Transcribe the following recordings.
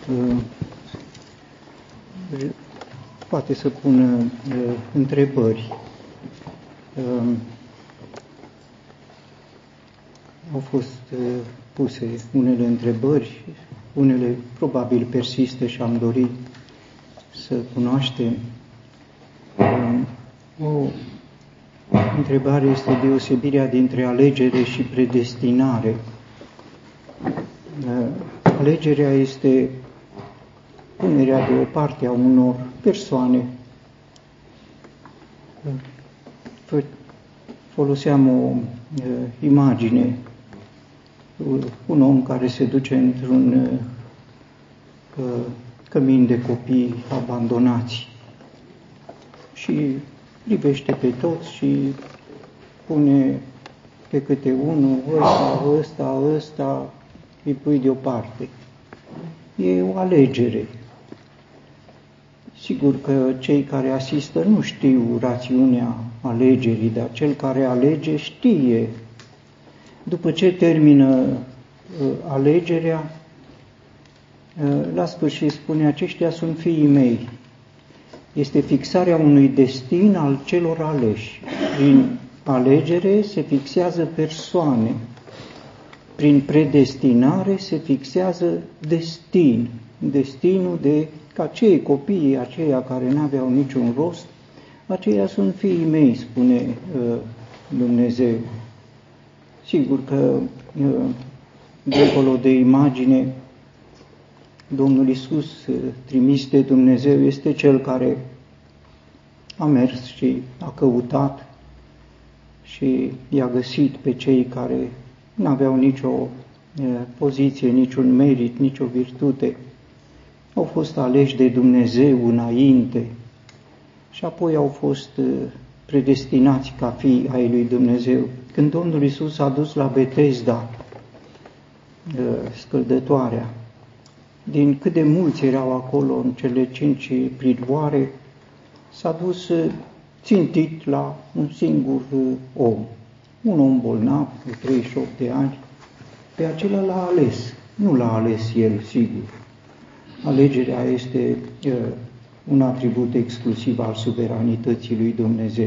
poate să pună întrebări. Au fost puse unele întrebări, unele probabil persistă și am dorit să cunoaștem. O întrebare este deosebirea dintre alegere și predestinare. Alegerea este punerea deoparte a unor persoane. Foloseam o imagine, un om care se duce într-un cămin de copii abandonați și privește pe toți și pune pe câte unul, ăsta, îi pui deoparte. E o alegere. Sigur că cei care asistă nu știu rațiunea alegerii, dar cel care alege știe. După ce termină alegerea, la sfârșit spune, aceștia sunt fiii mei. Este fixarea unui destin al celor aleși. Prin alegere se fixează persoane. Prin predestinare se fixează destin. Destinul de ca cei copiii aceia care n-aveau niciun rost, aceia sunt fiii mei, spune Dumnezeu. Sigur că dincolo de imagine, Domnul Iisus, trimis de Dumnezeu, este Cel care a mers și a căutat și i-a găsit pe cei care n-aveau nicio poziție, niciun merit, nicio virtute. Au fost aleși de Dumnezeu înainte și apoi au fost predestinați ca fii ai lui Dumnezeu. Când Domnul Iisus a dus la Betesda scăldătoarea, din cât de mulți erau acolo în cele 5 pridoare, s-a dus țintit la un singur om, un om bolnav de 38 de ani. Pe acela l-a ales, nu l-a ales el, sigur. Alegerea este un atribut exclusiv al suveranității lui Dumnezeu.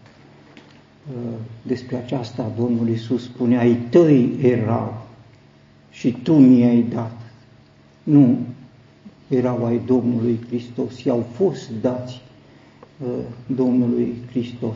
Despre aceasta Domnul Iisus spune, ai tăi erau și tu mi-ai dat. Nu erau ai Domnului Hristos, i-au fost dați Domnului Hristos.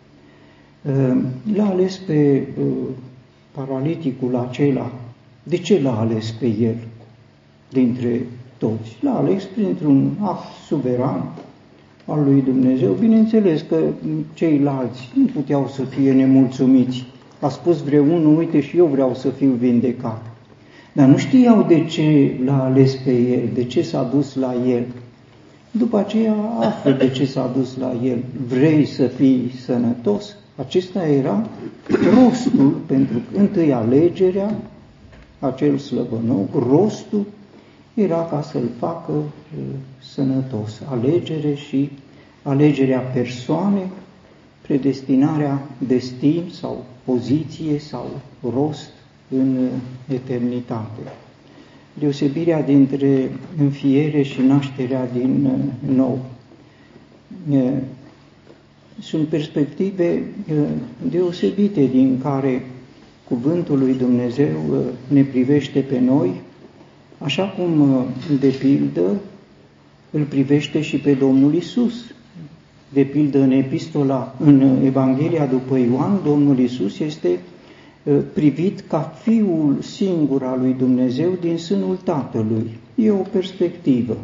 L-a ales pe paraliticul acela. De ce l-a ales pe el dintre toți? L-a ales printr-un act suveran al lui Dumnezeu. Bineînțeles că ceilalți nu puteau să fie nemulțumiți. A spus vreunul, uite și eu vreau să fiu vindecat. Dar nu știau de ce l-a ales pe el, de ce s-a dus la el. După aceea află de ce s-a dus la el. Vrei să fii sănătos? Acesta era rostul pentru întâi alegerea, acel slăbănoc, rostul era ca să-l facă sănătos. Alegere și alegerea persoane, predestinarea destin sau poziție sau rost în eternitate. Deosebirea dintre înfiere și nașterea din nou. Sunt perspective deosebite din care cuvântul lui Dumnezeu ne privește pe noi, așa cum, de pildă, îl privește și pe Domnul Iisus. De pildă, în Evanghelia după Ioan, Domnul Iisus este privit ca Fiul singur al lui Dumnezeu din sânul Tatălui. E o perspectivă.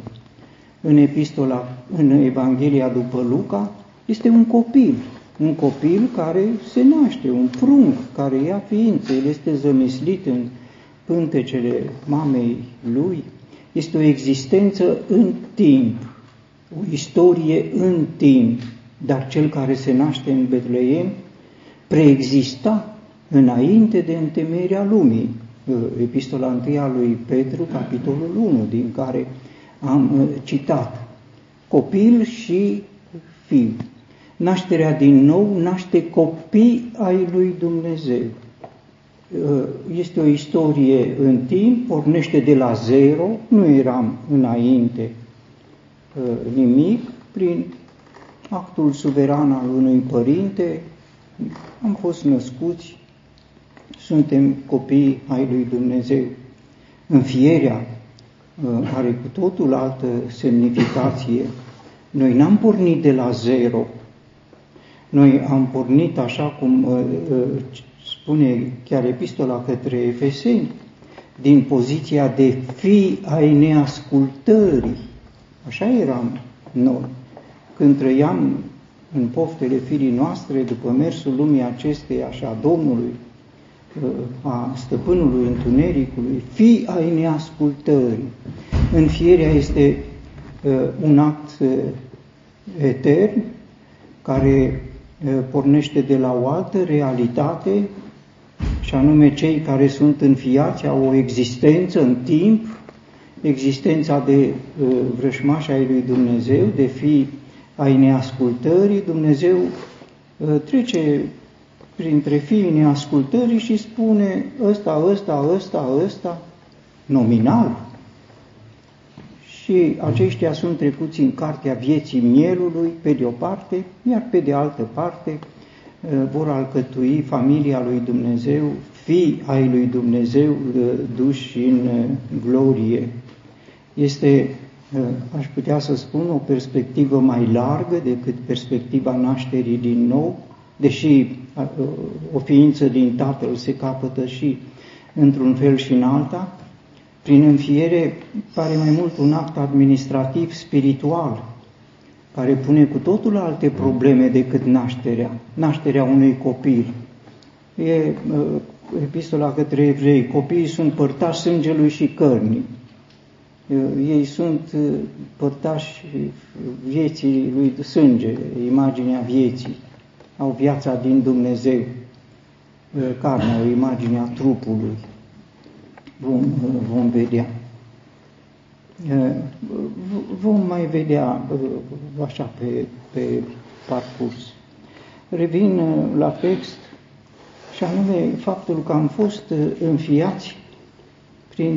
În Evanghelia după Luca, este un copil care se naște, un prunc care ia ființă, el este zămislit în pântecele mamei lui. Este o existență în timp, o istorie în timp, dar cel care se naște în Betleem preexista înainte de întemeierea lumii. Epistola 1 a lui Petru, capitolul 1, din care am citat. Copil și fiu. Nașterea din nou naște copii ai lui Dumnezeu. este o istorie în timp, pornește de la zero, nu eram înainte nimic, prin actul suveran al unui părinte, am fost născuți, suntem copii ai lui Dumnezeu. Înfierea are cu totul altă semnificație. Noi n-am pornit de la zero, noi am pornit, așa cum spune chiar epistola către Efeseni, din poziția de fii ai neascultării. Așa eram noi. Când trăiam în poftele firii noastre, după mersul lumii acesteia și a Domnului, a stăpânului întunericului, fii ai neascultării. Înfierea este un act etern care pornește de la o altă realitate, și anume cei care sunt înfiați au o existență în timp, existența de vrășmași ai lui Dumnezeu, de fii ai neascultării. Dumnezeu trece printre fiii neascultării și spune ăsta, nominal. Și aceștia sunt trecuți în cartea vieții mielului, pe de o parte, iar pe de altă parte vor alcătui familia lui Dumnezeu, fii ai lui Dumnezeu duși în glorie. Este, aș putea să spun, o perspectivă mai largă decât perspectiva nașterii din nou, deși o ființă din Tatăl se capătă și într-un fel și în alta. Prin înfiere pare mai mult un act administrativ, spiritual, care pune cu totul alte probleme decât nașterea unui copil. E epistola către evrei, copiii sunt părtași sângelui și cărnii. Ei sunt părtași vieții lui sânge, imaginea vieții, au viața din Dumnezeu, carnea, o imagine a trupului. Vom vedea. Vom mai vedea așa pe parcurs. Revin la text și anume faptul că am fost înfiați prin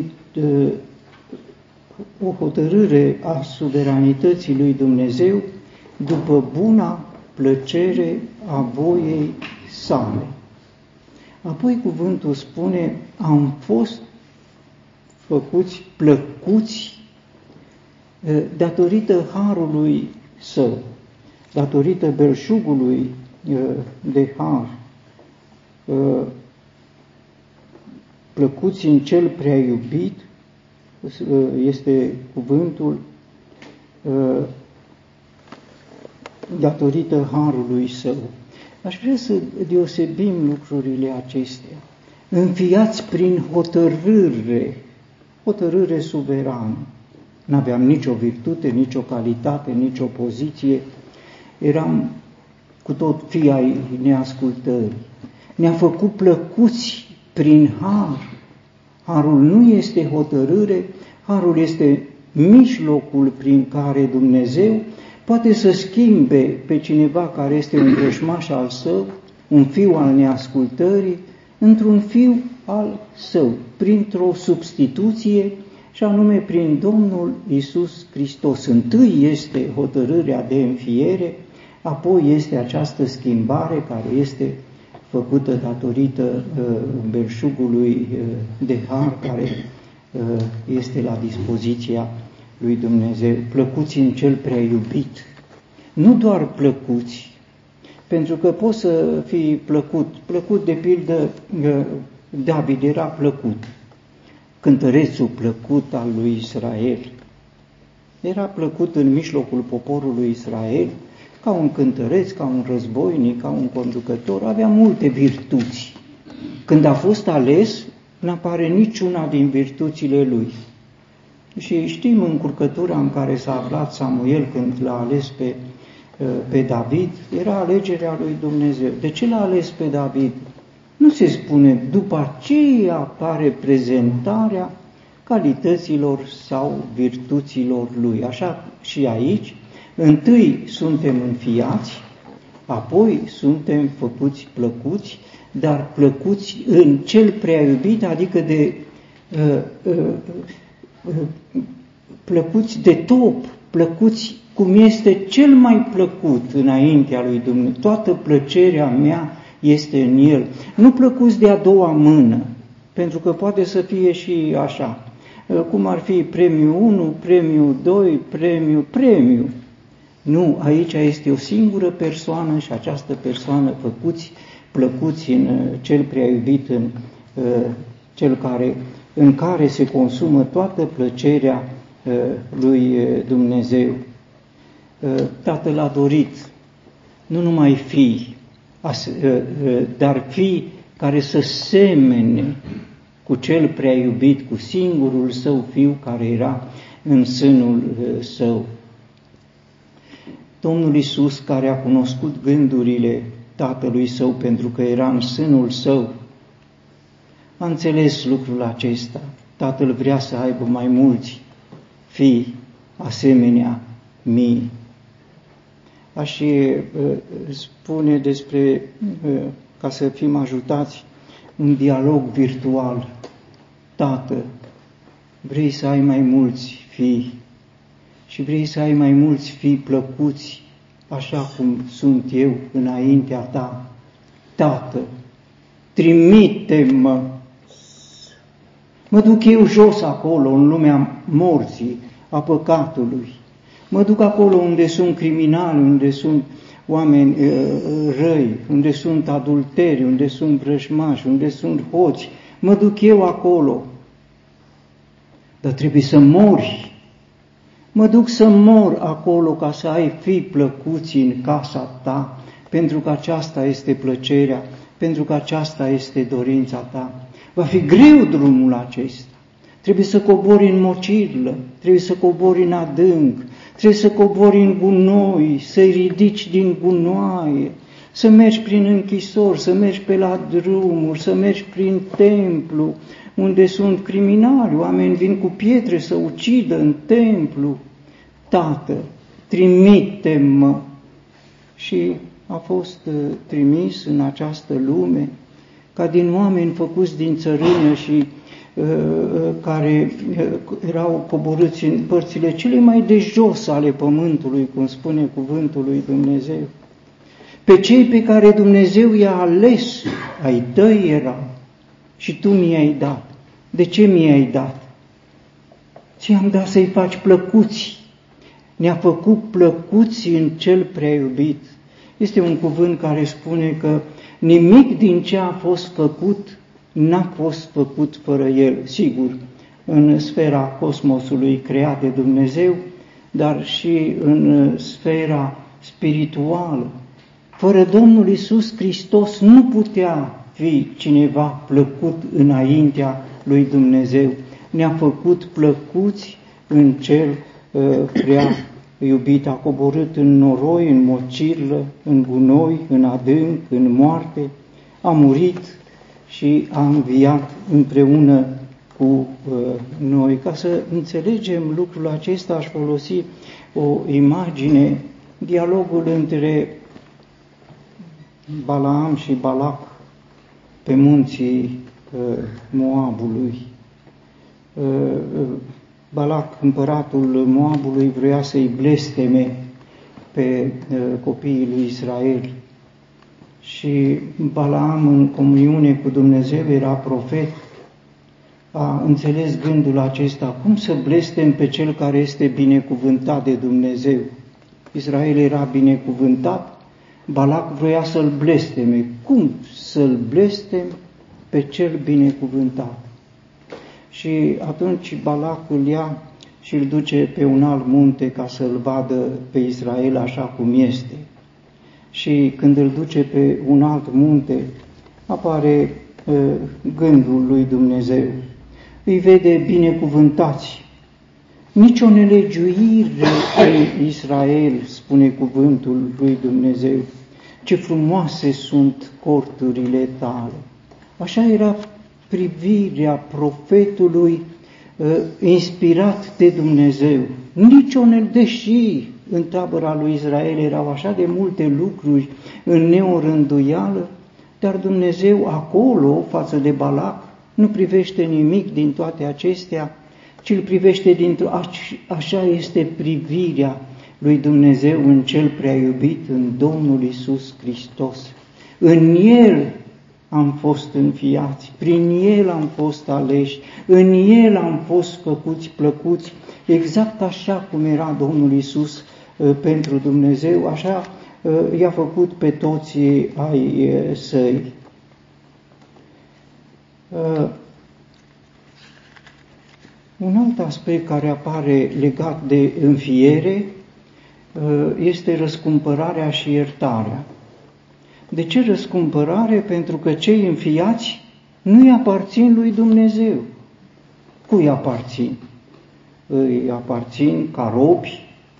o hotărâre a suveranității lui Dumnezeu după buna plăcere a voiei sale. Apoi cuvântul spune, am fost făcuți plăcuți datorită harului său, datorită belșugului de har, plăcuți în cel prea iubit, este cuvântul, datorită harului său. Aș vrea să deosebim lucrurile acestea. Înfiați prin hotărâre suverană. N-aveam nicio virtute, nicio calitate, nicio poziție. Eram cu tot fii ai neascultării. Ne-a făcut plăcuți prin har. Harul nu este hotărâre, harul este mijlocul prin care Dumnezeu poate să schimbe pe cineva care este un vrăjmaș al său, un fiu al neascultării, într-un fiu al său, printr-o substituție, și anume prin Domnul Iisus Hristos. Întâi este hotărârea de înfiere, apoi este această schimbare care este făcută datorită belșugului de har care este la dispoziția lui Dumnezeu. Plăcuți în cel prea iubit. Nu doar plăcuți, pentru că poți să fii plăcut de pildă, David era plăcut, cântărețul plăcut al lui Israel. Era plăcut în mijlocul poporului Israel, ca un cântăreț, ca un războinic, ca un conducător, avea multe virtuți. Când a fost ales, n-apare niciuna din virtuțile lui. Și știm încurcătura în care s-a aflat Samuel când l-a ales pe David, era alegerea lui Dumnezeu. De ce l-a ales pe David? Nu se spune, după aceea apare prezentarea calităților sau virtuților lui. Așa și aici, întâi suntem înfiați, apoi suntem făcuți plăcuți dar plăcuți în cel prea iubit, adică plăcuți de top, plăcuți cum este cel mai plăcut înaintea lui Dumnezeu. Toată plăcerea mea este în El. Nu plăcuți de a doua mână, pentru că poate să fie și așa. Cum ar fi premiul 1, premiul 2, premiu. Nu, aici este o singură persoană și această persoană plăcuți în cel prea iubit, în care se consumă toată plăcerea lui Dumnezeu. Tatăl a dorit nu numai fii, dar fii care să semene cu cel prea iubit, cu singurul său fiu care era în sânul său. Domnul Iisus, care a cunoscut gândurile Tatălui Său pentru că era în sânul Său, a înțeles lucrul acesta. Tatăl vrea să aibă mai mulți fii asemenea mie. Aș spune despre, ca să fim ajutați, un dialog virtual. Tată, vrei să ai mai mulți fii și vrei să ai mai mulți fii plăcuți, așa cum sunt eu înaintea ta. Tată, trimite-mă! Mă duc eu jos acolo, în lumea morții, a păcatului. Mă duc acolo unde sunt criminali, unde sunt oameni răi, unde sunt adulteri, unde sunt vrăjmași, unde sunt hoți. Mă duc eu acolo. Dar trebuie să mori. Mă duc să mor acolo ca să ai fii plăcuți în casa ta, pentru că aceasta este plăcerea, pentru că aceasta este dorința ta. Va fi greu drumul acesta. Trebuie să cobori în mocirlă, trebuie să cobori în adânc, trebuie să cobori în gunoi, să-i ridici din gunoaie, să mergi prin închisori, să mergi pe la drumuri, să mergi prin templu, unde sunt criminali, oameni vin cu pietre să ucidă în templu. Tată, trimite-mă! Și a fost trimis în această lume, ca din oameni făcuți din țărână și care erau coborâți în părțile cele mai de jos ale pământului, cum spune cuvântul lui Dumnezeu. Pe cei pe care Dumnezeu i-a ales, ai tăi erau și tu mi-ai dat. De ce mi-ai dat? Ți-am dat să-i faci plăcuți. Ne-a făcut plăcuți în cel prea iubit. Este un cuvânt care spune că nimic din ce a fost făcut n-a fost făcut fără El. Sigur, în sfera cosmosului creat de Dumnezeu, dar și în sfera spirituală. Fără Domnul Iisus Hristos nu putea fi cineva plăcut înaintea lui Dumnezeu. Ne-a făcut plăcuți în cel prea iubit, a coborât în noroi, în mocirlă, în gunoi, în adânc, în moarte, a murit și a înviat împreună cu noi. Ca să înțelegem lucrul acesta, aș folosi o imagine, dialogul între Balaam și Balac pe munții Moabului. Balac, împăratul Moabului, vrea să-i blesteme pe copiii lui Israel. Și Balaam, în comuniune cu Dumnezeu, era profet, a înțeles gândul acesta, cum să blestem pe cel care este binecuvântat de Dumnezeu. Israel era binecuvântat, Balac vroia să-l blesteme. Cum să-l blestem pe cel binecuvântat? Și atunci Balac îl ia și îl duce pe un alt munte ca să-l vadă pe Israel așa cum este. Și când îl duce pe un alt munte, apare gândul lui Dumnezeu. Îi vede binecuvântați. Nici o nelegiuire în Israel, spune cuvântul lui Dumnezeu. Ce frumoase sunt corturile tale. Așa era privirea profetului inspirat de Dumnezeu. Deși în tabăra lui Israel erau așa de multe lucruri în neorânduială, dar Dumnezeu acolo, față de Balac, nu privește nimic din toate acestea, ci îl privește așa este privirea lui Dumnezeu în cel prea iubit, în Domnul Iisus Hristos. În El am fost înfiați, prin El am fost aleși, în El am fost făcuți plăcuți, exact așa cum era Domnul Iisus pentru Dumnezeu, așa i-a făcut pe toți ai săi. Un alt aspect care apare legat de înfiere este răscumpărarea și iertarea. De ce răscumpărare? Pentru că cei înfiați nu-i aparțin lui Dumnezeu. Cui aparțin? Îi aparțin ca robi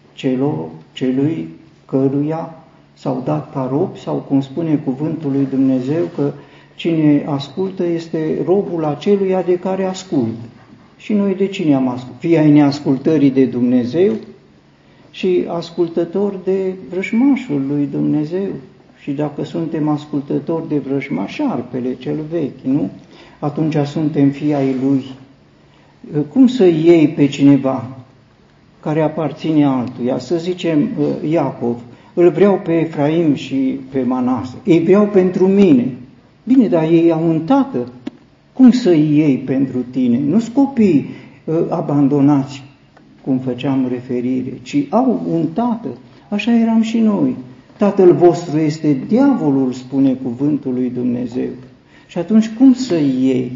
celui căruia s-au dat ca robi, sau cum spune cuvântul lui Dumnezeu, că cine ascultă este robul aceluia de care ascultă. Și noi de cine am ascultat? Fie ai neascultării de Dumnezeu și ascultători de vrăjmașul lui Dumnezeu. Și dacă suntem ascultători de vrăjmaș, șarpele cel vechi, nu? Atunci suntem fii ai lui. Cum să iei pe cineva care aparține altuia? Să zicem Iacov, îl vreau pe Efraim și pe Manase, îi vreau pentru mine. Bine, dar ei au un tată. Cum să-i iei pentru tine? Nu-s copii abandonați, cum făceam referire, ci au un tată. Așa eram și noi. Tatăl vostru este diavolul, spune cuvântul lui Dumnezeu. Și atunci cum să-i iei?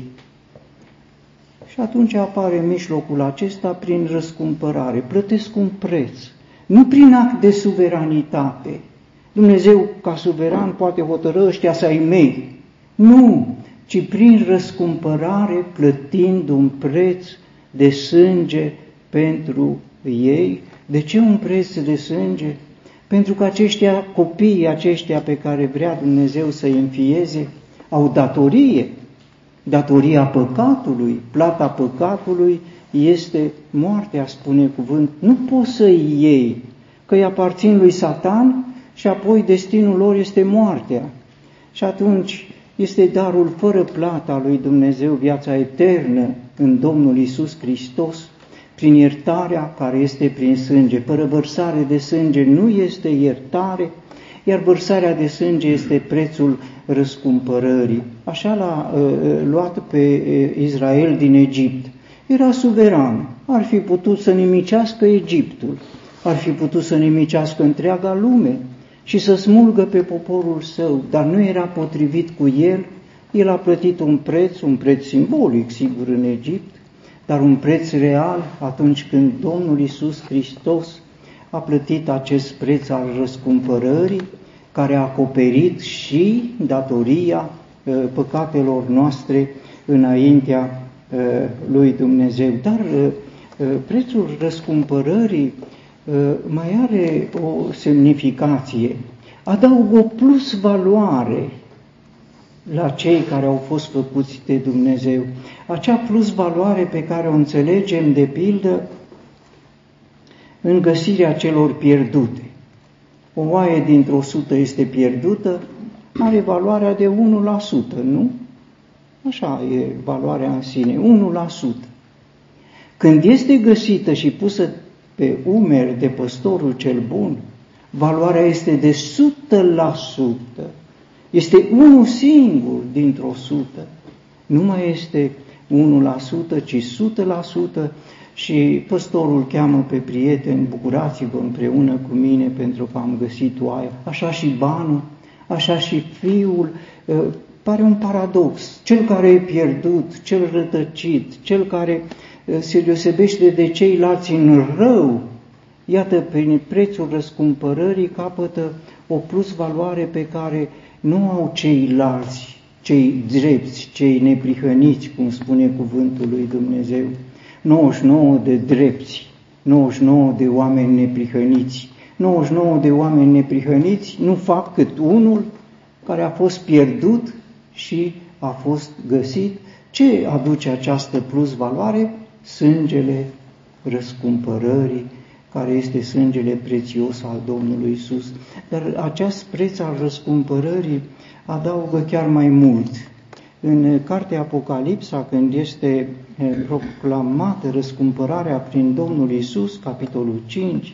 Și atunci apare mijlocul acesta prin răscumpărare. Plătesc un preț, nu prin act de suveranitate. Dumnezeu, ca suveran, poate hotărâ ăștia să ai mei. Nu, ci prin răscumpărare, plătind un preț de sânge pentru ei. De ce un preț de sânge? Pentru că copiii aceștia pe care vrea Dumnezeu să-i înfieze, au datorie. Datoria păcatului, plata păcatului este moartea, spune cuvânt. Nu poți să-i iei, că îi aparțin lui Satan și apoi destinul lor este moartea. Și atunci este darul fără plată al lui Dumnezeu, viața eternă în Domnul Iisus Hristos, prin iertarea care este prin sânge. Fără vărsare de sânge nu este iertare, iar vărsarea de sânge este prețul răscumpărării. Așa l-a luat pe Israel din Egipt. Era suveran, ar fi putut să nimicească Egiptul, ar fi putut să nimicească întreaga lume și să smulgă pe poporul său, dar nu era potrivit cu el. El a plătit un preț simbolic, sigur, în Egipt, dar un preț real atunci când Domnul Iisus Hristos a plătit acest preț al răscumpărării, care a acoperit și datoria păcatelor noastre înaintea lui Dumnezeu. Dar prețul răscumpărării mai are o semnificație. Adaugă o plus valoare la cei care au fost făcuți de Dumnezeu. Acea plus valoare pe care o înțelegem, de pildă, în găsirea celor pierdute. O oaie dintr-o 100 este pierdută, are valoarea de 1%, nu? Așa e valoarea în sine, 1%. Când este găsită și pusă pe umeri de păstorul cel bun, valoarea este de 100%. Este unul singur dintr-o 100. Nu mai este 1%, ci 100%. Și păstorul cheamă pe prieteni, bucurați-vă împreună cu mine pentru că am găsit oaia. Așa și banul, așa și fiul. Pare un paradox. Cel care e pierdut, cel rătăcit, cel care se deosebește de ceilalți în rău, iată, prin prețul răscumpărării capătă o plus valoare pe care nu au ceilalți, cei drepți, cei neprihăniți, cum spune cuvântul lui Dumnezeu. 99 de drepți, 99 de oameni neprihăniți. 99 de oameni neprihăniți nu fac cât unul care a fost pierdut și a fost găsit. Ce aduce această plus valoare? Sângele răscumpărării care este sângele prețios al Domnului Iisus. Dar acest preț al răscumpărării adaugă chiar mai mult. În cartea Apocalipsa, când este proclamată răscumpărarea prin Domnul Iisus, capitolul 5,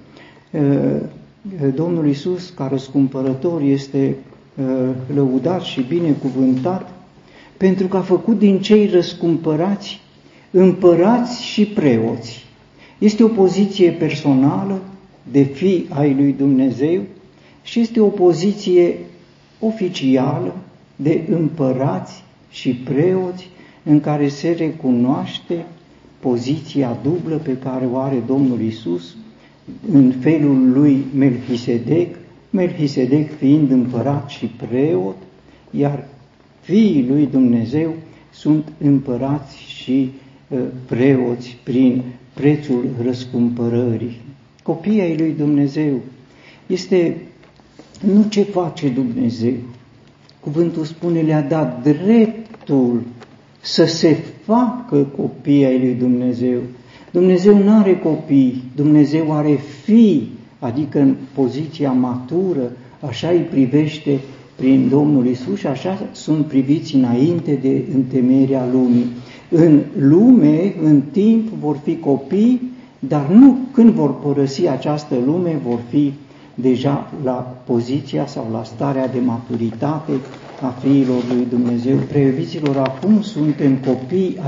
Domnul Iisus, ca răscumpărător, este lăudat și binecuvântat pentru că a făcut din cei răscumpărați împărați și preoți. Este o poziție personală de fii ai lui Dumnezeu și este o poziție oficială de împărați și preoți în care se recunoaște poziția dublă pe care o are Domnul Iisus în felul lui Melchisedec fiind împărat și preot, iar fiii lui Dumnezeu sunt împărați și preoți prin prețul răscumpărării. Copiii ai lui Dumnezeu este nu ce face Dumnezeu. Cuvântul spune, le-a dat dreptul să se facă copii ai lui Dumnezeu. Dumnezeu nu are copii, Dumnezeu are fii, adică în poziția matură, așa îi privește prin Domnul Iisus și așa sunt priviți înainte de întemeierea lumii. În lume, în timp, vor fi copii, dar nu când vor părăsi această lume, vor fi deja la poziția sau la starea de maturitate a fiilor lui Dumnezeu. Preiubiților, acum suntem copii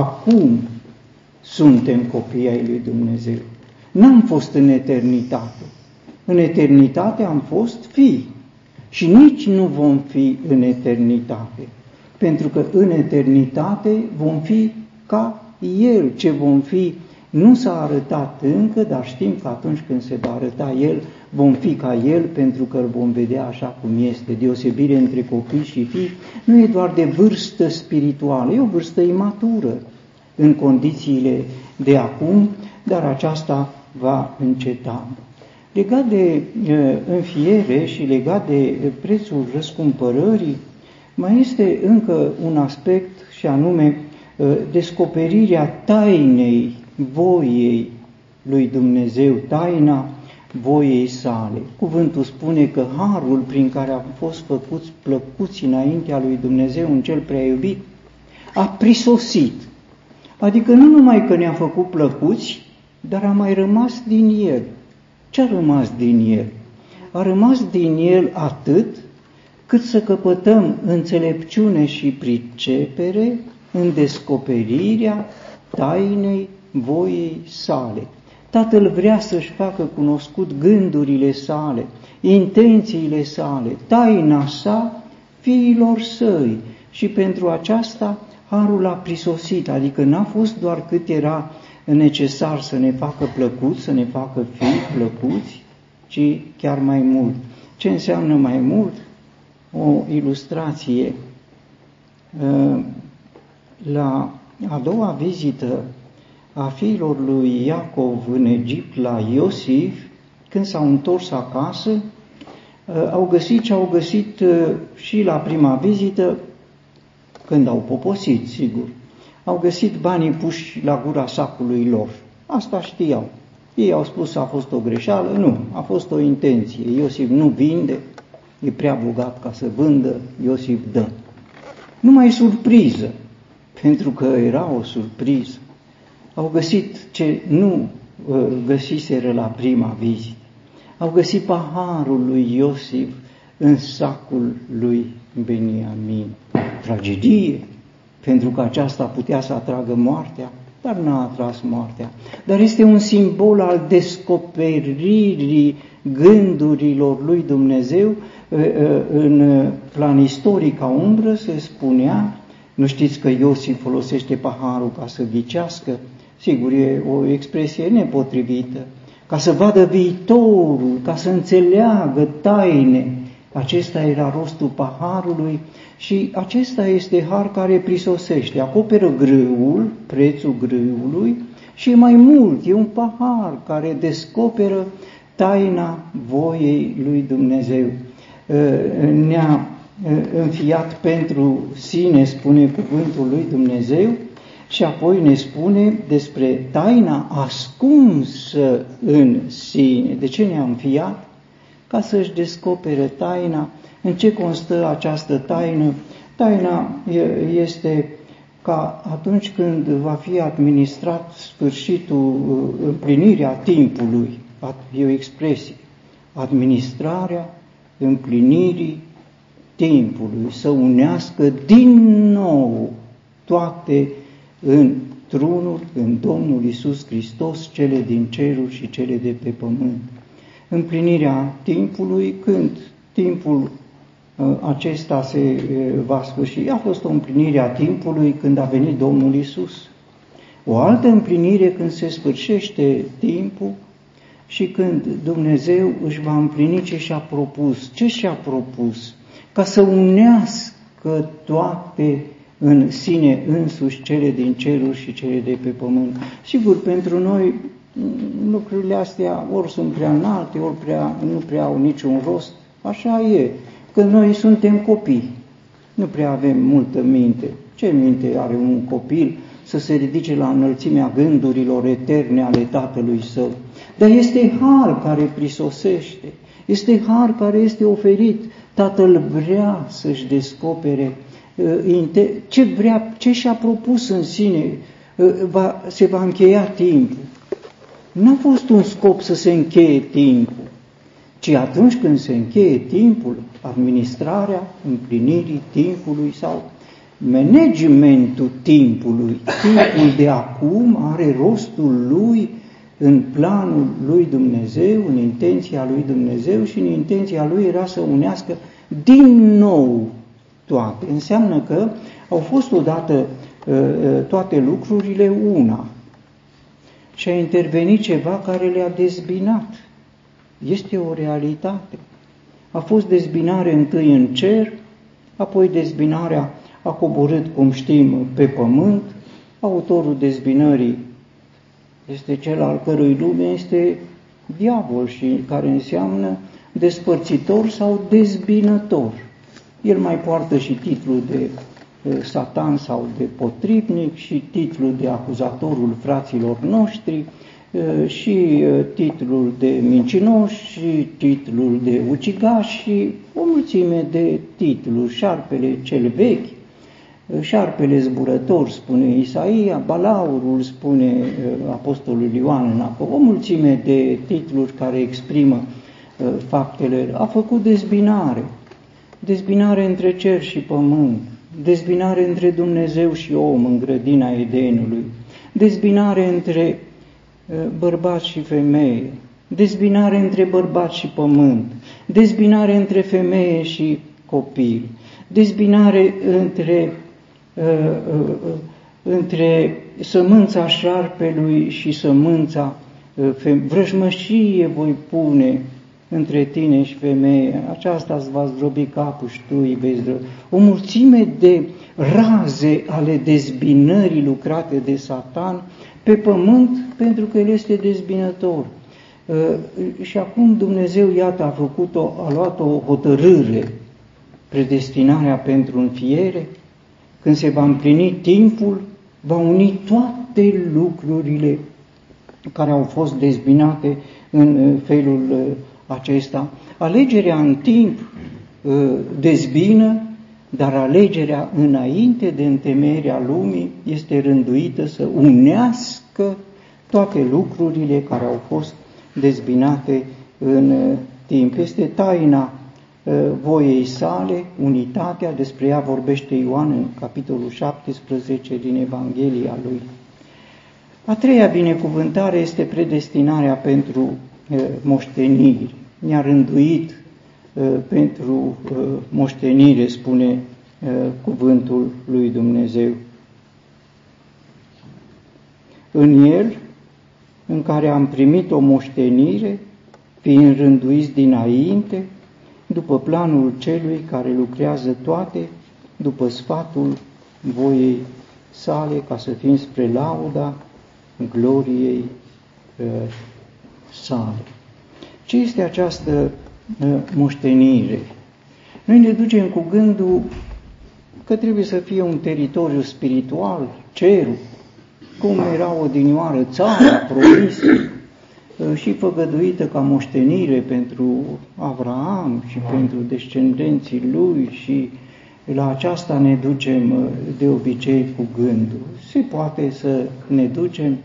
ai lui Dumnezeu. N-am fost în eternitate. În eternitate am fost fii și nici nu vom fi în eternitate, pentru că în eternitate vom fi ca El. Ce vom fi nu s-a arătat încă, dar știm că atunci când se va arăta El, vom fi ca El, pentru că îl vom vedea așa cum este. Deosebire între copii și fii nu e doar de vârstă spirituală, e o vârstă imatură în condițiile de acum, dar aceasta va înceta. Legat de înfiere și legat de prețul răscumpărării, mai este încă un aspect și anume descoperirea tainei voiei lui Dumnezeu, taina voiei sale. Cuvântul spune că harul prin care am fost făcuți plăcuți înaintea lui Dumnezeu în cel prea iubit a prisosit. Adică nu numai că ne-a făcut plăcuți, dar a mai rămas din El. Ce a rămas din El? A rămas din El atât cât să căpătăm înțelepciune și pricepere în descoperirea tainei voiei sale. Tatăl vrea să-și facă cunoscut gândurile sale, intențiile sale, taina sa fiilor săi și pentru aceasta harul a prisosit, adică n-a fost doar cât era necesar să ne facă plăcuți, să ne facă fii plăcuți, ci chiar mai mult. Ce înseamnă mai mult? O ilustrație. La a doua vizită a fiilor lui Iacov în Egipt la Iosif, când s-au întors acasă, au găsit ce au găsit și la prima vizită, când au poposit, sigur. Au găsit banii puși la gura sacului lor. Asta știau. Ei au spus a fost o greșeală. Nu, a fost o intenție. Iosif nu vinde, e prea bogat ca să vândă, Iosif dă. Numai surpriză, pentru că era o surpriză. Au găsit ce nu găsiseră la prima vizită. Au găsit paharul lui Iosif în sacul lui Beniamin. Tragedie, pentru că aceasta putea să atragă moartea, dar n-a atras moartea. Dar este un simbol al descoperirii gândurilor lui Dumnezeu. În plan istoric, ca umbră, se spunea, nu știți că Iosif folosește paharul ca să ghicească? Sigur, e o expresie nepotrivită, ca să vadă viitorul, ca să înțeleagă taine. Acesta era rostul paharului și acesta este har care prisosește, acoperă grâul, prețul grâului și mai mult, e un pahar care descoperă taina voiei lui Dumnezeu. Ne-a înfiat pentru sine, spune cuvântul lui Dumnezeu, Și apoi ne spune despre taina ascunsă în sine. De ce ne-a înfiat? Ca să-și descopere taina. În ce constă această taină? Taina este ca atunci când va fi administrat sfârșitul, împlinirea timpului, e o expresie, administrarea împlinirii timpului, să unească din nou toate într-unul, în Domnul Iisus Hristos, cele din ceruri și cele de pe pământ. Împlinirea timpului, când timpul acesta se va sfârși, a fost o împlinire a timpului când a venit Domnul Iisus. O altă împlinire când se sfârșește timpul și când Dumnezeu își va împlini ce și-a propus. Ce și-a propus? Ca să unească toate în sine însuși, cele din ceruri și cele de pe pământ. Sigur, pentru noi lucrurile astea ori sunt prea înalte, ori nu prea au niciun rost. Așa e, că noi suntem copii, nu prea avem multă minte. Ce minte are un copil să se ridice la înălțimea gândurilor eterne ale tatălui său? Dar este har care prisosește, este har care este oferit. Tatăl vrea să-și descopere ce și-a propus în sine. Se va încheia timpul. Nu a fost un scop să se încheie timpul, ci atunci când se încheie timpul, administrarea împlinirii timpului sau managementul timpului. Timpul de acum are rostul lui în planul lui Dumnezeu, în intenția lui Dumnezeu, și în intenția lui era să unească din nou toate. Înseamnă că au fost odată toate lucrurile una și a intervenit ceva care le-a dezbinat. Este o realitate. A fost dezbinare întâi în cer, apoi dezbinarea a coborât, cum știm, pe pământ. Autorul dezbinării este cel al cărui lume este diavol și care înseamnă despărțitor sau dezbinător. El mai poartă și titlul de Satan sau de potrivnic și titlul de acuzatorul fraților noștri și titlul de mincinos și titlul de ucigaș și o mulțime de titluri. Șarpele cel vechi, șarpele zburător, spune Isaia, balaurul, spune apostolul Ioan în apă, o mulțime de titluri care exprimă faptele. A făcut dezbinare, dezbinare între cer și pământ, dezbinare între Dumnezeu și om în grădina Edenului, dezbinare între bărbat și femeie, dezbinare între bărbat și pământ, dezbinare între femeie și copil, dezbinare între sămânța șarpelui și sămânța vrăjmășie voi pune între tine și femeie, aceasta îți va zdrobi capul și tu îi vei zdrobi. O mulțime de raze ale dezbinării lucrate de Satan pe pământ, pentru că el este dezbinător. Și acum Dumnezeu, iată, a luat o hotărâre, predestinarea pentru înfiere. Când se va împlini timpul, va uni toate lucrurile care au fost dezbinate în felul acesta. Alegerea în timp dezbină, dar alegerea înainte de întemeierea lumii este rânduită să unească toate lucrurile care au fost dezbinate în timp. Este taina voiei sale, unitatea, despre ea vorbește Ioan în capitolul 17 din Evanghelia lui. A treia binecuvântare este predestinarea pentru moșteniri. Ne-a rânduit pentru moștenire, spune cuvântul lui Dumnezeu. În el, în care am primit o moștenire, fiind rânduiți dinainte, după planul celui care lucrează toate, după sfatul voiei sale, ca să fim spre lauda gloriei sale. Ce este această moștenire? Noi ne ducem cu gândul că trebuie să fie un teritoriu spiritual, cerul, cum era odinioară țara promisă și făgăduită ca moștenire pentru Avraam și pentru descendenții lui, și la aceasta ne ducem de obicei cu gândul. Se poate să ne ducem.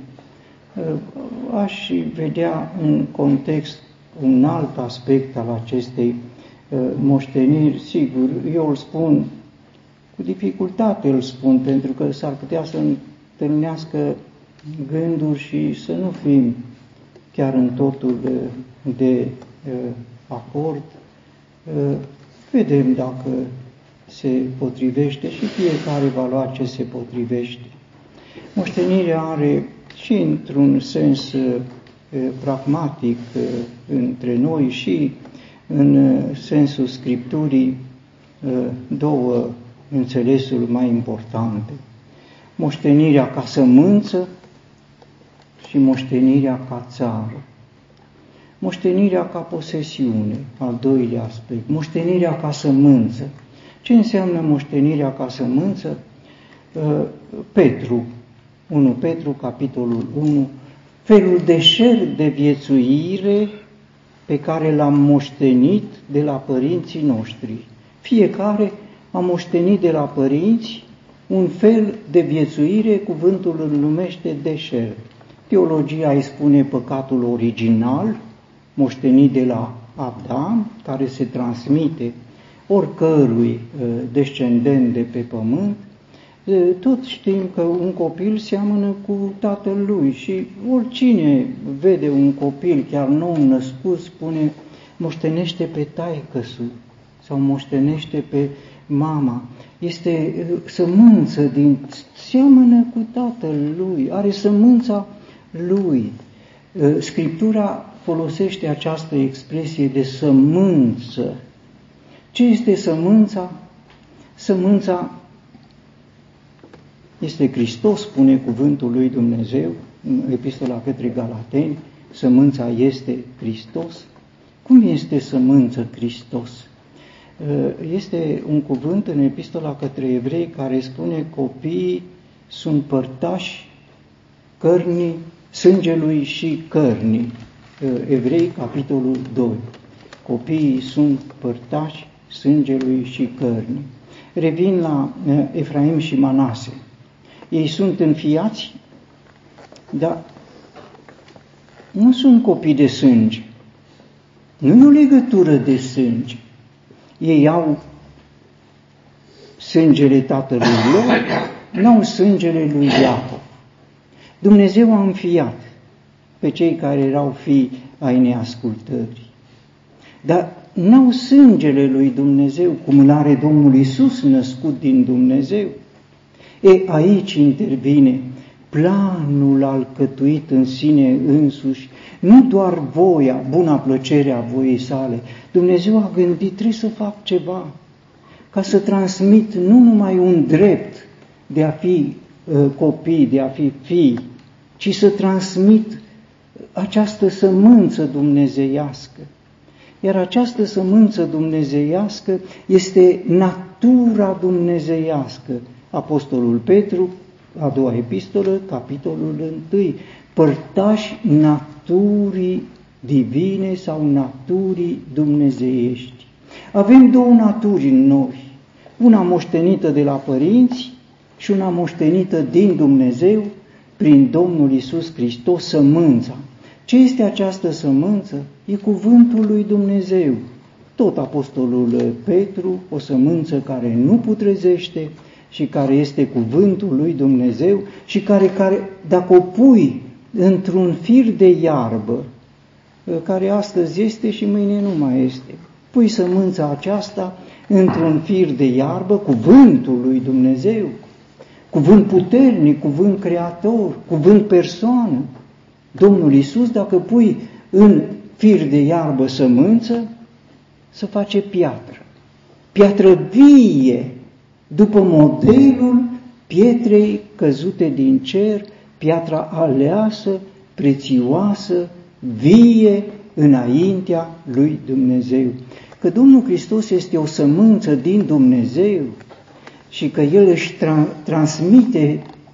Aș vedea în context un alt aspect al acestei moșteniri. Sigur, eu îl spun cu dificultate, îl spun, pentru că s-ar putea să întâlnească gânduri și să nu fim chiar în totul de acord. Vedem dacă se potrivește și fiecare va lua ce se potrivește. Moștenirea are și într-un sens pragmatic între noi și în sensul Scripturii două înțelesuri mai importante. Moștenirea ca sămânță și moștenirea ca țară. Moștenirea ca posesiune, al doilea aspect. Moștenirea ca sămânță. Ce înseamnă moștenirea ca sămânță? Petru, 1 Petru, capitolul 1, felul deșert de viețuire pe care l-am moștenit de la părinții noștri. Fiecare a moștenit de la părinți un fel de viețuire, cuvântul îl numește deșert. Teologia îi spune păcatul original, moștenit de la Adam, care se transmite oricărui descendent de pe pământ. Tot știm că un copil seamănă cu tatăl lui și oricine vede un copil, chiar nou născut, spune moștenește pe taică-su sau moștenește pe mama. Este sămânță seamănă cu tatăl lui, are sămânța lui. Scriptura folosește această expresie de sămânță. Ce este sămânța? Sămânța este Hristos, spune cuvântul lui Dumnezeu în Epistola către Galateni, sămânța este Hristos. Cum este sămânță Hristos? Este un cuvânt în Epistola către Evrei care spune copiii sunt părtași cărnii, sângelui și cărnii. Evrei, capitolul 2. Copiii sunt părtași sângelui și cărnii. Revin la Efraim și Manase. Ei sunt înfiați, dar nu sunt copii de sânge. Nu e o legătură de sânge. Ei au sângele tatălui lor, n-au sângele lui Iacov. Dumnezeu a înfiat pe cei care erau fii ai neascultării. Dar n-au sângele lui Dumnezeu, cum îl are Domnul Iisus născut din Dumnezeu. Aici intervine planul alcătuit în sine însuși, nu doar voia, buna plăcere a voiei sale. Dumnezeu a gândit, trebuie să fac ceva, ca să transmit nu numai un drept de a fi copii, de a fi fii, ci să transmit această sămânță dumnezeiască. Iar această sămânță dumnezeiască este natura dumnezeiască. Apostolul Petru, a doua epistolă, capitolul 1, părtași naturii divine sau naturii dumnezeiești. Avem două naturi în noi, una moștenită de la părinți și una moștenită din Dumnezeu prin Domnul Iisus Hristos, sămânța. Ce este această sămânță? E cuvântul lui Dumnezeu. Tot apostolul Petru, o sămânță care nu putrezește și care este cuvântul lui Dumnezeu și care dacă o pui într-un fir de iarbă, care astăzi este și mâine nu mai este, pui sămânța aceasta într-un fir de iarbă, cuvântul lui Dumnezeu, cuvânt puternic, cuvânt creator, cuvânt persoană, Domnul Iisus, dacă pui în fir de iarbă sămânță, se face piatră. Piatră vie, după modelul pietrei căzute din cer, piatra aleasă, prețioasă, vie înaintea lui Dumnezeu. Că Domnul Hristos este o sămânță din Dumnezeu și că El își transmite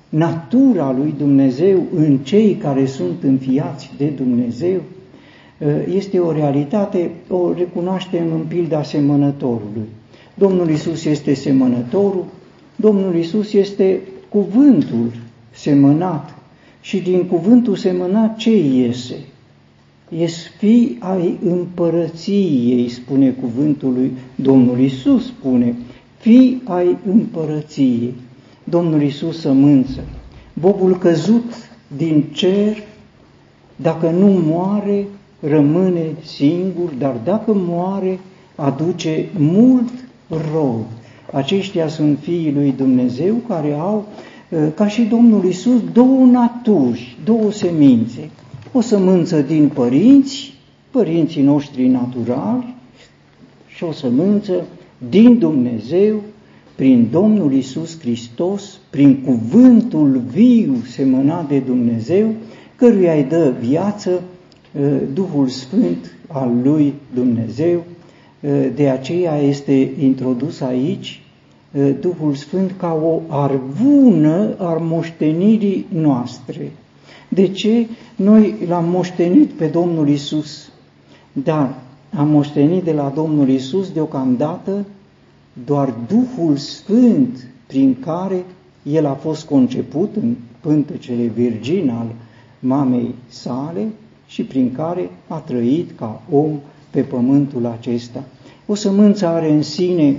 natura lui Dumnezeu în cei care sunt înfiați de Dumnezeu, este o realitate, o recunoaștem în pilda semănătorului. Domnul Iisus este semănătorul, Domnul Iisus este cuvântul semănat și din cuvântul semănat ce iese? Ies fii ai împărăției, spune cuvântul lui Domnul Iisus, spune, fii ai împărăției. Domnul Iisus sămânță, bobul căzut din cer, dacă nu moare, rămâne singur, dar dacă moare, aduce mult rod. Aceștia sunt fiii lui Dumnezeu care au, ca și Domnul Iisus, două naturi, două semințe. O sămânță din părinții noștri naturali, și o sămânță din Dumnezeu, prin Domnul Iisus Hristos, prin cuvântul viu semănat de Dumnezeu, căruia îi dă viață Duhul Sfânt al lui Dumnezeu. De aceea este introdus aici Duhul Sfânt ca o arvună a moștenirii noastre. De ce? Noi l-am moștenit pe Domnul Iisus, dar am moștenit de la Domnul Iisus deocamdată doar Duhul Sfânt prin care El a fost conceput în pântecele virgin al mamei sale și prin care a trăit ca om pe pământul acesta. O sămânță are în sine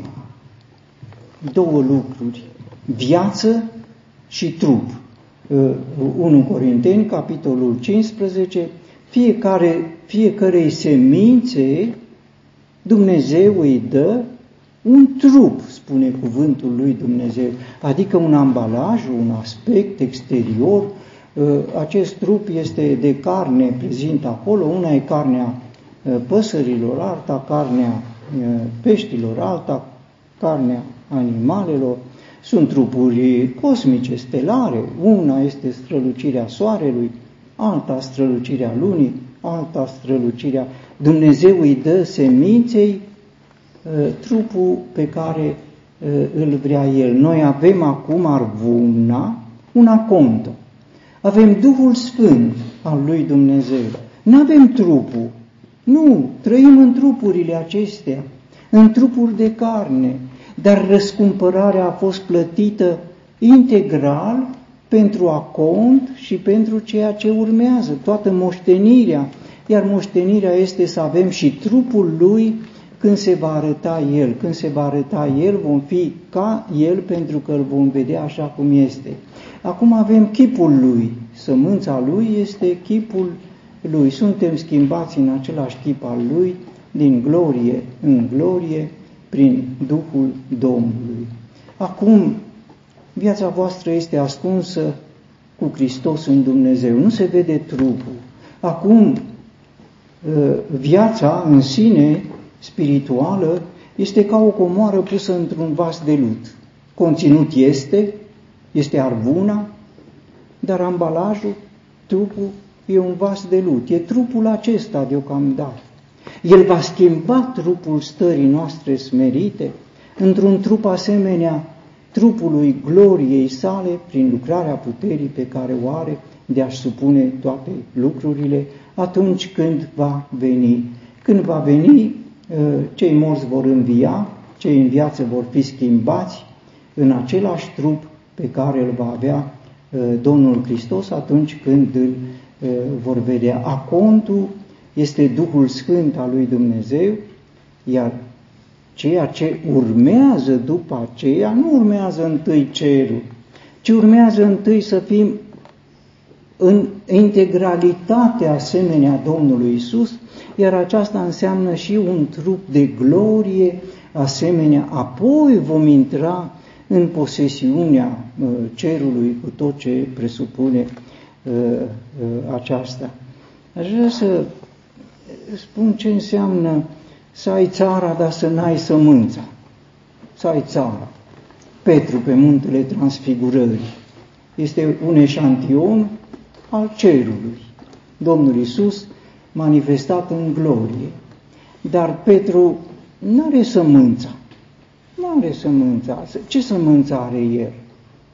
două lucruri, viață și trup. 1 Corinteni, capitolul 15, fiecarei semințe Dumnezeu îi dă un trup, spune cuvântul lui Dumnezeu, adică un ambalaj, un aspect exterior. Acest trup este de carne, prezintă acolo, una e carnea păsărilor, alta carnea peștilor, alta carnea animalelor. Sunt trupuri cosmice, stelare, una este strălucirea soarelui, alta strălucirea lunii, alta strălucirea. Dumnezeu îi dă seminței trupul pe care îl vrea El. Noi avem acum arvuna, un aconto. Avem Duhul Sfânt al lui Dumnezeu. Nu avem trupul. Nu, trăim în trupurile acestea, în trupuri de carne, dar răscumpărarea a fost plătită integral pentru acont și pentru ceea ce urmează, toată moștenirea, iar moștenirea este să avem și trupul Lui când se va arăta El. Când se va arăta El, vom fi ca El pentru că îl vom vedea așa cum este. Acum avem chipul Lui, sămânța Lui este chipul Lui. Suntem schimbați în același chip al Lui, din glorie în glorie, prin Duhul Domnului. Acum, viața voastră este ascunsă cu Hristos în Dumnezeu, nu se vede trupul. Acum, viața în sine, spirituală, este ca o comoară pusă într-un vas de lut. Conținut este arvuna, dar ambalajul, trupul, e un vas de lut. E trupul acesta deocamdată. El va schimba trupul stării noastre smerite într-un trup asemenea trupului gloriei sale prin lucrarea puterii pe care o are de a-și supune toate lucrurile atunci când va veni. Când va veni, cei morți vor învia, cei în viață vor fi schimbați în același trup pe care îl va avea Domnul Hristos atunci când îl vor vedea. Acontul este Duhul Sfânt al lui Dumnezeu, iar ceea ce urmează după aceea nu urmează întâi cerul, ci urmează întâi să fim în integralitate asemenea Domnului Iisus, iar aceasta înseamnă și un trup de glorie asemenea. Apoi vom intra în posesiunea cerului cu tot ce presupune aceasta. Aș vrea să spun ce înseamnă să ai țara, dar să n-ai sămânța. Să ai țara. Petru pe muntele Transfigurării este un eșantion al cerului. Domnul Iisus manifestat în glorie. Dar Petru nu are sămânța. Nu are sămânța. Ce sămânță are el?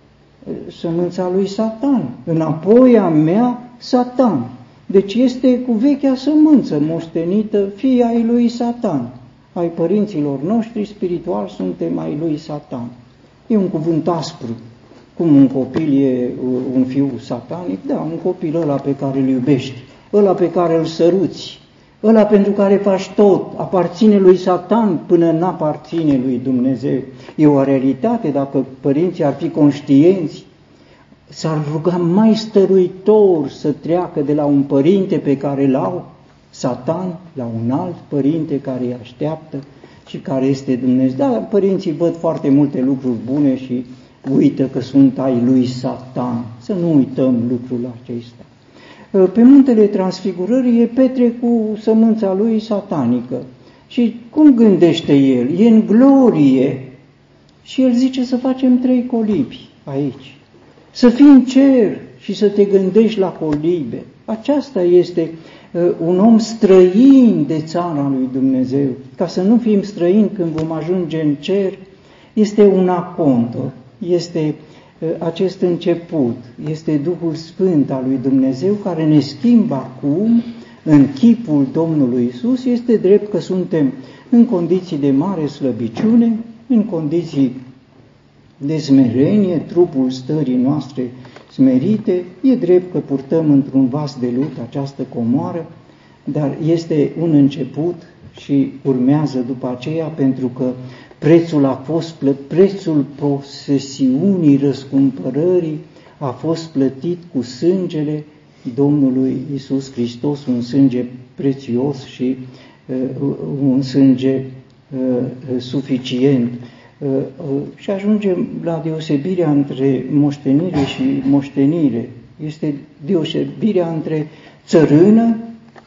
sămânța lui Satan, înapoi a mea Satan. Deci este cu vechea sămânță moștenită, fii ai lui Satan. Ai părinților noștri spirituali suntem ai lui Satan. E un cuvânt aspru. Cum un copil e un fiu satanic? Da, un copil ăla pe care îl iubești, ăla pe care îl săruți, ăla pentru care faci tot, aparține lui Satan până n-aparține lui Dumnezeu. E o realitate, dacă părinții ar fi conștienți, s-ar ruga mai stăruitor să treacă de la un părinte pe care l-au, Satan, la un alt părinte care îi așteaptă și care este Dumnezeu. Da, părinții văd foarte multe lucruri bune și uită că sunt ai lui Satan. Să nu uităm lucrul acesta. Pe muntele Transfigurării e Petre cu sămânța lui satanică. Și cum gândește el? E în glorie. Și el zice să facem 3 colibi aici. Să fii în cer și să te gândești la colibe. Aceasta este un om străin de țara lui Dumnezeu. Ca să nu fim străini când vom ajunge în cer, este un aconto, este acest început, este Duhul Sfânt al lui Dumnezeu care ne schimbă acum în chipul Domnului Iisus. Este drept că suntem în condiții de mare slăbiciune, în condiții de smerenie, trupul stării noastre smerite, e drept că purtăm într-un vas de lut această comoară, dar este un început și urmează după aceea, pentru că prețul a fost prețul posesiunii, răscumpărării a fost plătit cu sângele Domnului Iisus Hristos, un sânge prețios și un sânge suficient. Și ajungem la deosebirea între moștenire și moștenire. Este deosebirea între țărână,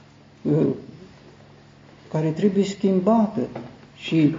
care trebuie schimbată, și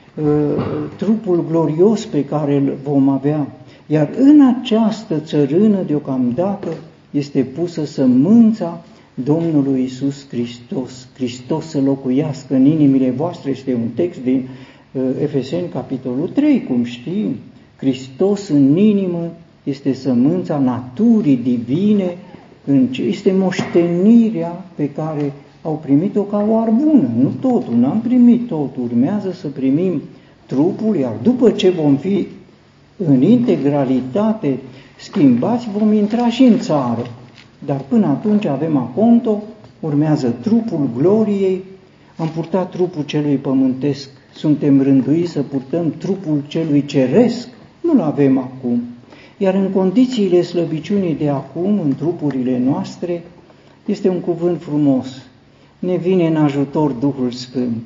trupul glorios pe care îl vom avea. Iar în această țărână, deocamdată, este pusă sămânța Domnului Iisus Hristos. Hristos să locuiască în inimile voastre, este un text din Efeseni, capitolul 3, cum știm. Hristos în inimă este sămânța naturii divine, este moștenirea pe care au primit-o ca o arbună. Nu totul, n-am primit totul, urmează să primim trupul, iar după ce vom fi în integralitate schimbați, vom intra și în țară. Dar până atunci avem aconto, urmează trupul gloriei, am purtat trupul celui pământesc, suntem rânduiți să purtăm trupul celui ceresc, nu-l avem acum. Iar în condițiile slăbiciunii de acum, în trupurile noastre, este un cuvânt frumos. Ne vine în ajutor Duhul Sfânt.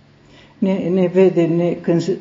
Ne vede când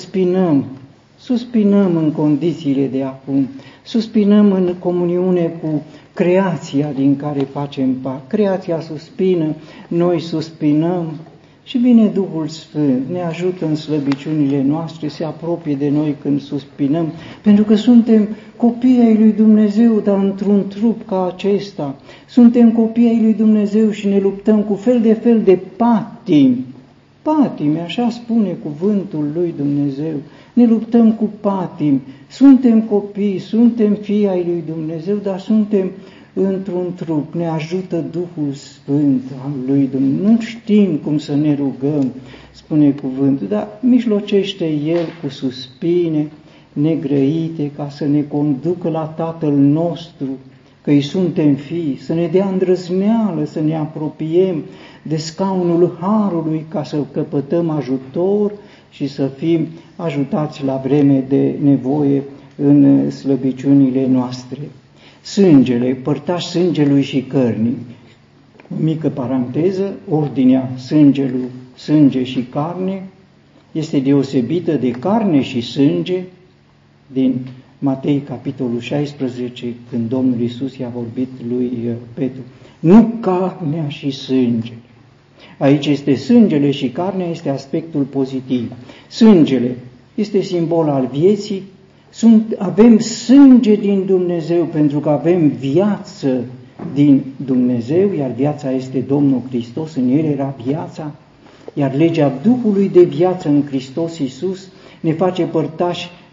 suspinăm în condițiile de acum, suspinăm în comuniune cu creația din care facem parte. Creația suspină, noi suspinăm și vine Duhul Sfânt, ne ajută în slăbiciunile noastre, se apropie de noi când suspinăm, pentru că suntem copii ai lui Dumnezeu, dar într-un trup ca acesta. Suntem copii ai lui Dumnezeu și ne luptăm cu fel de patimi. Patimi, așa spune cuvântul lui Dumnezeu. Ne luptăm cu patimi. Suntem copii, suntem fii ai lui Dumnezeu, dar suntem într-un trup. Ne ajută Duhul Sfânt al lui Dumnezeu. Nu știm cum să ne rugăm, spune cuvântul, dar mijlocește El cu suspine negrăite ca să ne conducă la Tatăl nostru, că îi suntem fii, să ne dea îndrăzneală, să ne apropiem de scaunul Harului ca să căpătăm ajutor și să fim ajutați la vreme de nevoie în slăbiciunile noastre. Sângele, părtaș sângelui și cărnii. O mică paranteză, ordinea sânge și carne este deosebită de carne și sânge din Matei, capitolul 16, când Domnul Iisus i-a vorbit lui Petru. Nu carnea și sângele. Aici este sângele și carnea este aspectul pozitiv. Sângele este simbol al vieții. Avem sânge din Dumnezeu pentru că avem viață din Dumnezeu, iar viața este Domnul Hristos, în El era viața, iar legea Duhului de viață în Hristos Iisus ne face părtași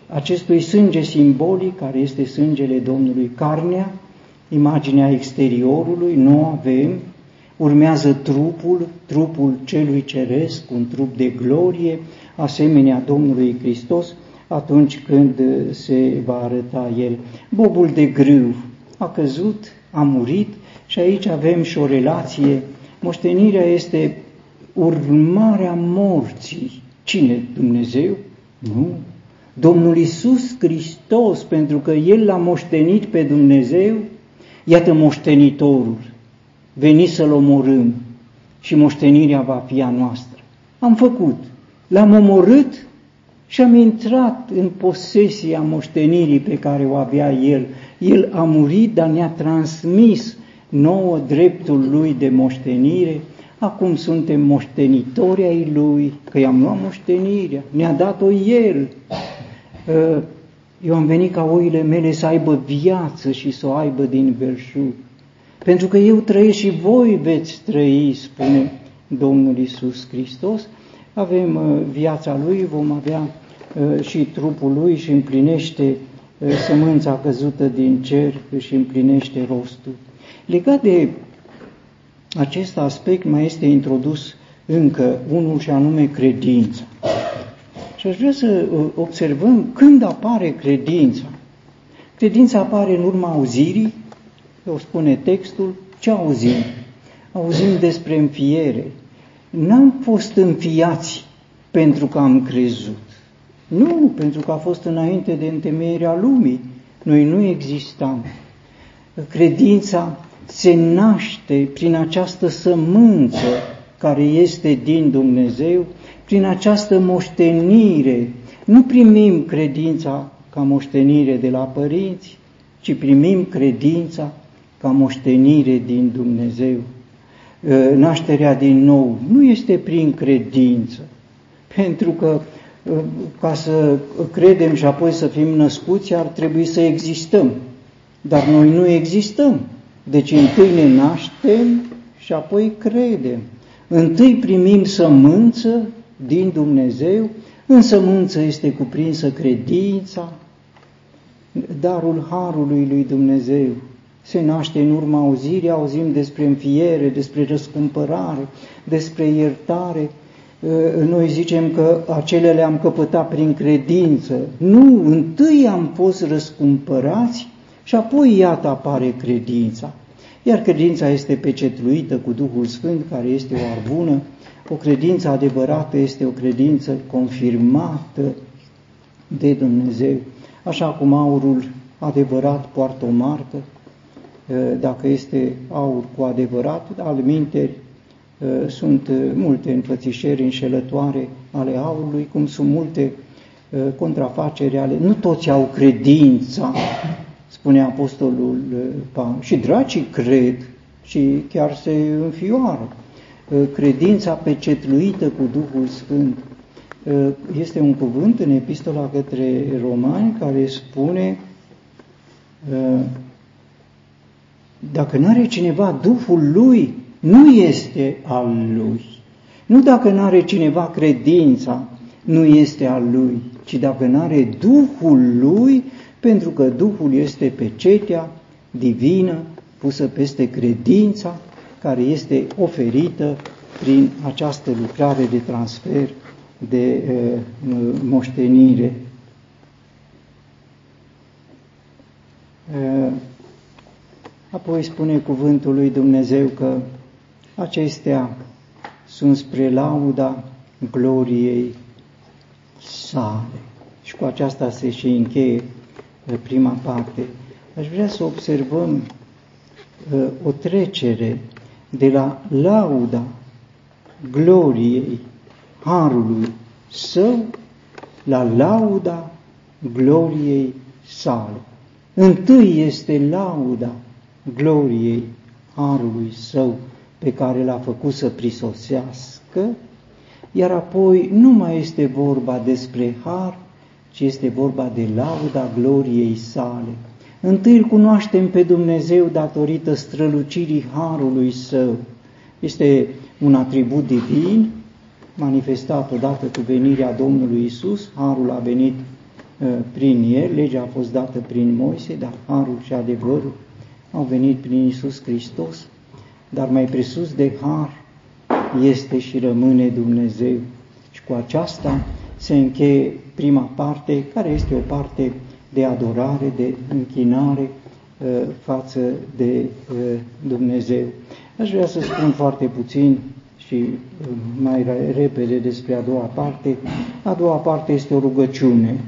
acestui sânge simbolic, care este sângele Domnului, carnea, imaginea exteriorului, nu avem, urmează trupul celui ceresc, un trup de glorie, asemenea Domnului Hristos, atunci când se va arăta El. Bobul de grâu a căzut, a murit și aici avem și o relație. Moștenirea este urmarea morții. Cine? Dumnezeu? Nu. Domnul Iisus Hristos, pentru că El l-a moștenit pe Dumnezeu, iată moștenitorul, veni să-L omorâm și moștenirea va fi a noastră. Am făcut, l-am omorât și am intrat în posesia moștenirii pe care o avea El. El a murit, dar ne-a transmis nouă dreptul Lui de moștenire. Acum suntem moștenitori ai Lui, că i-am luat moștenirea, ne-a dat-o El. Eu am venit ca oile mele să aibă viață și să o aibă din belșug. Pentru că eu trăiesc și voi veți trăi, spune Domnul Iisus Hristos. Avem viața Lui, vom avea și trupul Lui și împlinește sămânța căzută din cer, și împlinește rostul. Legat de acest aspect mai este introdus încă unul, și anume credința. Și aș vrea să observăm când apare credința. Credința apare în urma auzirii, o spune textul. Ce auzim? Auzim despre înfiere. N-am fost înfiați pentru că am crezut. Nu, pentru că a fost înainte de întemeierea lumii. Noi nu existam. Credința se naște prin această sămânță care este din Dumnezeu, prin această moștenire. Nu primim credința ca moștenire de la părinți, ci primim credința ca moștenire din Dumnezeu. Nașterea din nou nu este prin credință, pentru că ca să credem și apoi să fim născuți ar trebui să existăm, dar noi nu existăm. Deci întâi ne naștem și apoi credem. Întâi primim sămânță din Dumnezeu, în sămânță este cuprinsă credința, darul harului lui Dumnezeu. Se naște în urma auzirii, auzim despre înfiere, despre răscumpărare, despre iertare. Noi zicem că acelea le-am căpătat prin credință. Nu, întâi am fost răscumpărați și apoi iată apare credința. Iar credința este pecetluită cu Duhul Sfânt, care este o arbună. O credință adevărată este o credință confirmată de Dumnezeu. Așa cum aurul adevărat poartă o marcă, dacă este aur cu adevărat, alminteri sunt multe înfățișeri înșelătoare ale aurului, cum sunt multe contrafaceri ale... Nu toți au credința, spune Apostolul Pavel, și dracii cred și chiar se înfioară. Credința pecetluită cu Duhul Sfânt este un cuvânt în epistola către Romani care spune: dacă nu are cineva Duhul lui, nu este al lui. Nu dacă nu are cineva credința, nu este al lui, ci dacă nu are Duhul lui, pentru că Duhul este pecetea divină pusă peste credința care este oferită prin această lucrare de transfer, de moștenire. Apoi spune cuvântul lui Dumnezeu că acestea sunt spre lauda gloriei sale. Și cu aceasta se și încheie prima parte. Aș vrea să observăm o trecere de la lauda gloriei harului său la lauda gloriei sale. Întâi este lauda gloriei harului său pe care l-a făcut să prisosească, iar apoi nu mai este vorba despre har, ci este vorba de lauda gloriei sale. Întâi îl cunoaștem pe Dumnezeu datorită strălucirii harului său. Este un atribut divin, manifestat odată cu venirea Domnului Isus. Harul a venit prin el, legea a fost dată prin Moise, dar harul și adevărul au venit prin Iisus Hristos, dar mai presus de har este și rămâne Dumnezeu. Și cu aceasta se încheie prima parte, care este o parte de adorare, de închinare față de Dumnezeu. Aș vrea să spun foarte puțin și mai repede despre a doua parte. A doua parte este o rugăciune.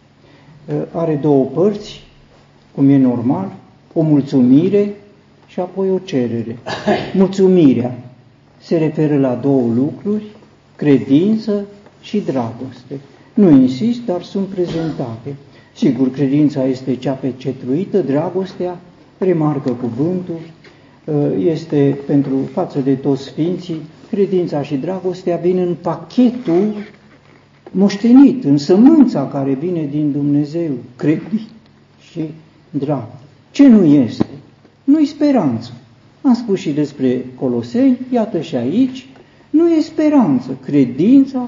Are două părți, cum e normal, o mulțumire și apoi o cerere. Mulțumirea se referă la două lucruri, credință și dragoste. Nu insist, dar sunt prezentate. Sigur, credința este cea pecetluită, dragostea, remarcă cuvântul, este pentru față de toți sfinții, credința și dragostea vin în pachetul moștenit, în sămânța care vine din Dumnezeu, credință și dragoste. Ce nu este? Nu-i speranță. Am spus și despre Coloseni, iată și aici, nu e speranță. Credința,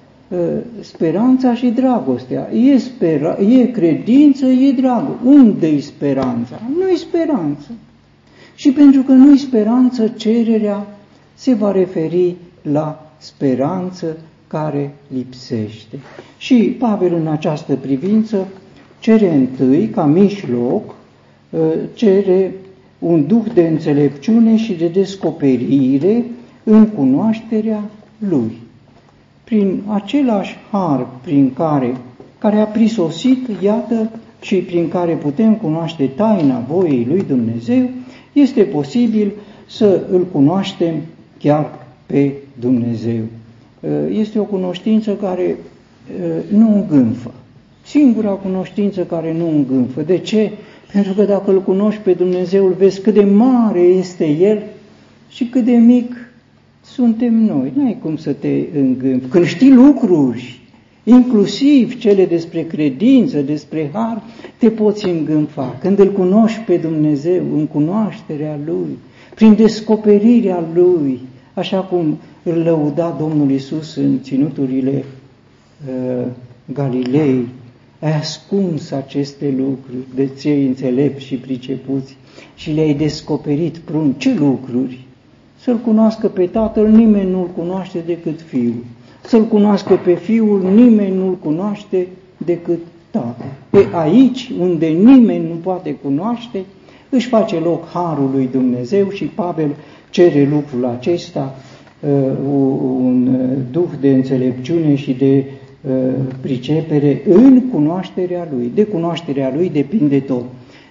speranța și dragostea. E credință, e dragoste. Unde-i speranța? Nu-i speranță. Și pentru că nu-i speranță, cererea se va referi la speranță care lipsește. Și Pavel în această privință cere întâi, ca mijloc, cere un duh de înțelepciune și de descoperire în cunoașterea lui. Prin același har care a prisosit, iată, și prin care putem cunoaște taina voiei lui Dumnezeu, este posibil să îl cunoaștem chiar pe Dumnezeu. Este o cunoștință care nu îngânfă. Singura cunoștință care nu îngânfă. De ce? Pentru că dacă îl cunoști pe Dumnezeu, îl vezi cât de mare este El și cât de mic suntem noi. N-ai cum să te îngânfi. Când știi lucruri, inclusiv cele despre credință, despre har, te poți îngânfa. Când îl cunoști pe Dumnezeu, în cunoașterea Lui, prin descoperirea Lui, așa cum îl lăuda Domnul Iisus în ținuturile Galilei, ai ascuns aceste lucruri de cei înțelepți și pricepuți și le-ai descoperit prunc. Ce lucruri? Să-L cunoască pe Tatăl, nimeni nu-L cunoaște decât Fiul. Să-L cunoască pe Fiul, nimeni nu-L cunoaște decât Tatăl. Aici, unde nimeni nu poate cunoaște, își face loc harul lui Dumnezeu și Pavel cere lucrul acesta, un duh de înțelepciune și de pricepere în cunoașterea Lui. De cunoașterea Lui depinde tot.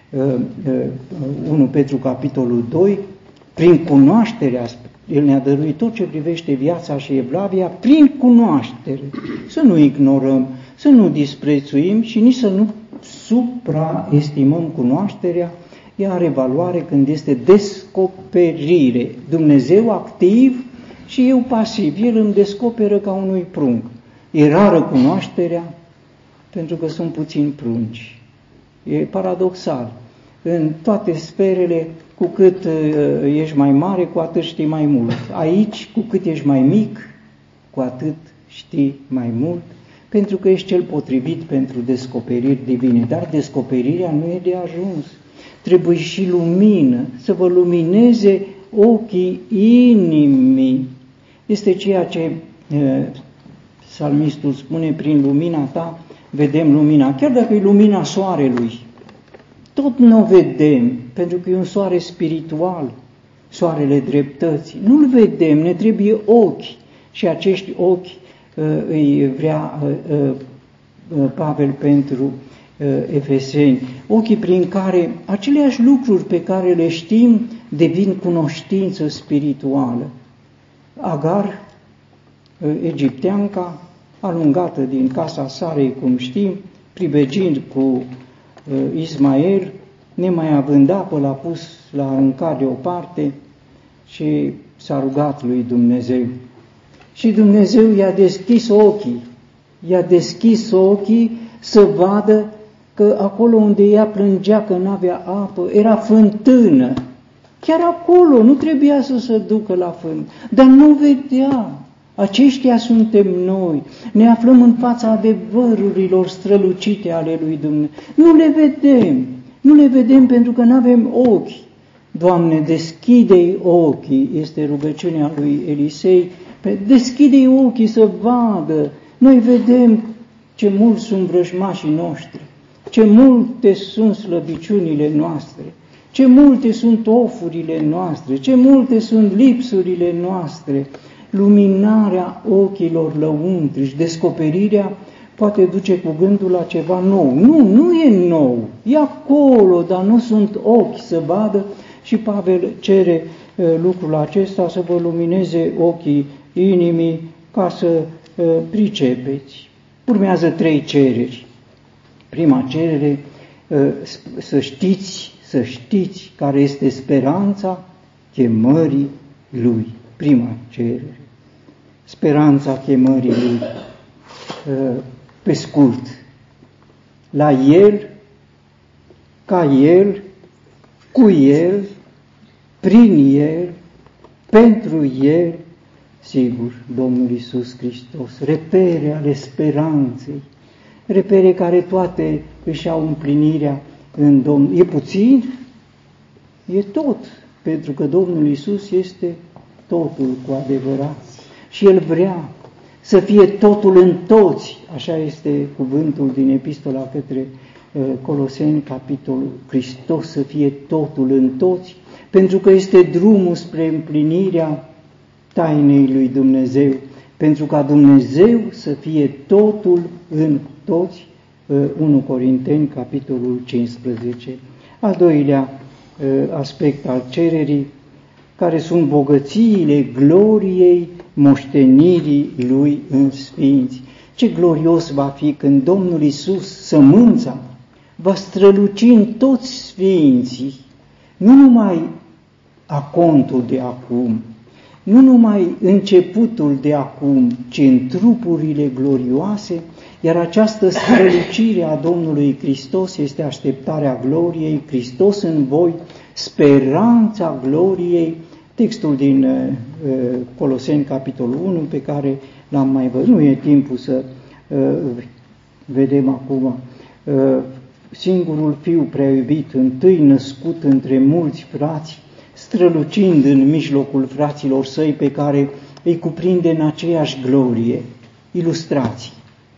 1 Petru capitolul 2, prin cunoașterea, El ne-a dăruit tot ce privește viața și evlavia prin cunoaștere. Să nu ignorăm, să nu disprețuim și nici să nu supraestimăm cunoașterea. Ea are valoare când este descoperire. Dumnezeu activ și eu pasiv. El îmi descoperă ca unui prunc. E rară cunoașterea pentru că sunt puțini prunci. E paradoxal. În toate sferele, cu cât ești mai mare, cu atât știi mai mult. Aici, cu cât ești mai mic, cu atât știi mai mult, pentru că ești cel potrivit pentru descoperiri divine. Dar descoperirea nu e de ajuns. Trebuie și lumină, să vă lumineze ochii inimii. Este ceea ce psalmistul spune, prin lumina ta vedem lumina. Chiar dacă e lumina soarelui, tot nu o vedem, pentru că e un soare spiritual, soarele dreptății. Nu-l vedem, ne trebuie ochi și acești ochi îi vrea Pavel pentru Efeseni. Ochii prin care aceleași lucruri pe care le știm devin cunoștință spirituală. Agar, egipteanca, alungată din casa Sarei, cum știm, pribegind cu Ismael, nemai având apă, l-a pus, l-a aruncat deoparte și s-a rugat lui Dumnezeu. Și Dumnezeu i-a deschis ochii să vadă că acolo unde ea plângea că n-avea apă, era fântână. Chiar acolo, nu trebuia să se ducă la fântână, dar nu vedea. Aceștia suntem noi. Ne aflăm în fața adevărurilor strălucite ale lui Dumnezeu. Nu le vedem. Nu le vedem pentru că nu avem ochi. Doamne, deschide-i ochii, este rugăciunea lui Elisei. Deschide-i ochii să vadă. Noi vedem ce mulți sunt vrăjmașii noștri, ce multe sunt slăbiciunile noastre, ce multe sunt ofurile noastre, ce multe sunt lipsurile noastre. Luminarea ochilor lăuntrici, descoperirea poate duce cu gândul la ceva nou. Nu e nou, e acolo, dar nu sunt ochi să vadă și Pavel cere lucrul acesta să vă lumineze ochii inimii ca să pricepeți. Urmează 3 cereri. Prima cerere, să știți care este speranța chemării Lui. Prima cerere. Speranța chemării Lui. Pe scurt, la El, ca El, cu El, prin El, pentru El, sigur, Domnul Iisus Hristos. Repere ale speranței, repere care toate își au împlinirea în Domnul. E puțin? E tot, pentru că Domnul Iisus este totul cu adevărat. Și El vrea să fie totul în toți, așa este cuvântul din epistola către Coloseni, capitolul Hristos să fie totul în toți, pentru că este drumul spre împlinirea tainei lui Dumnezeu, pentru ca Dumnezeu să fie totul în toți, 1 Corinteni, capitolul 15. Al doilea aspect al cererii, care sunt bogățiile gloriei moștenirii Lui în sfinți. Ce glorios va fi când Domnul Iisus, sămânța, va străluci în toți sfinții, nu numai acontul de acum, nu numai începutul de acum, ci în trupurile glorioase, iar această strălucire a Domnului Hristos este așteptarea gloriei, Hristos în voi, speranța gloriei. Textul din Coloseni, capitolul 1, pe care l-am mai văzut, nu e timpul să vedem acum, singurul Fiu prea iubit, întâi născut între mulți frați, strălucind în mijlocul fraților săi pe care îi cuprinde în aceeași glorie. Ilustrații.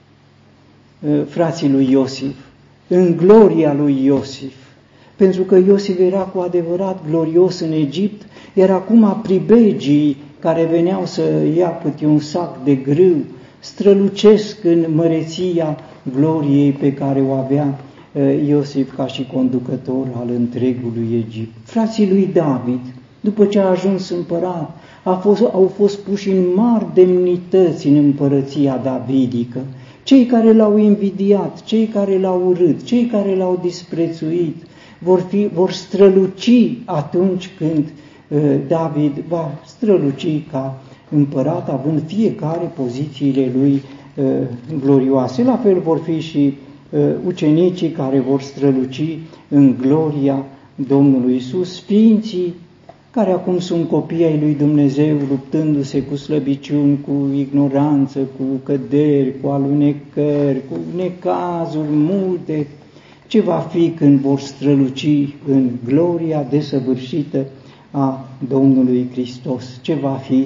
Frații lui Iosif, în gloria lui Iosif, pentru că Iosif era cu adevărat glorios în Egipt, iar acum pribegii care veneau să ia câte un sac de grâu strălucesc în măreția gloriei pe care o avea Iosif ca și conducător al întregului Egipt. Frații lui David, după ce a ajuns împărat, au fost puși în mari demnități în împărăția davidică. Cei care l-au invidiat, cei care l-au urât, cei care l-au disprețuit, vor străluci atunci când David va străluci ca împărat, având fiecare pozițiile lui glorioase. La fel vor fi și ucenicii care vor străluci în gloria Domnului Iisus, sfinții care acum sunt copii ai lui Dumnezeu, luptându-se cu slăbiciuni, cu ignoranță, cu căderi, cu alunecări, cu necazuri multe. Ce va fi când vor străluci în gloria desăvârșită a Domnului Hristos? Ce va fi?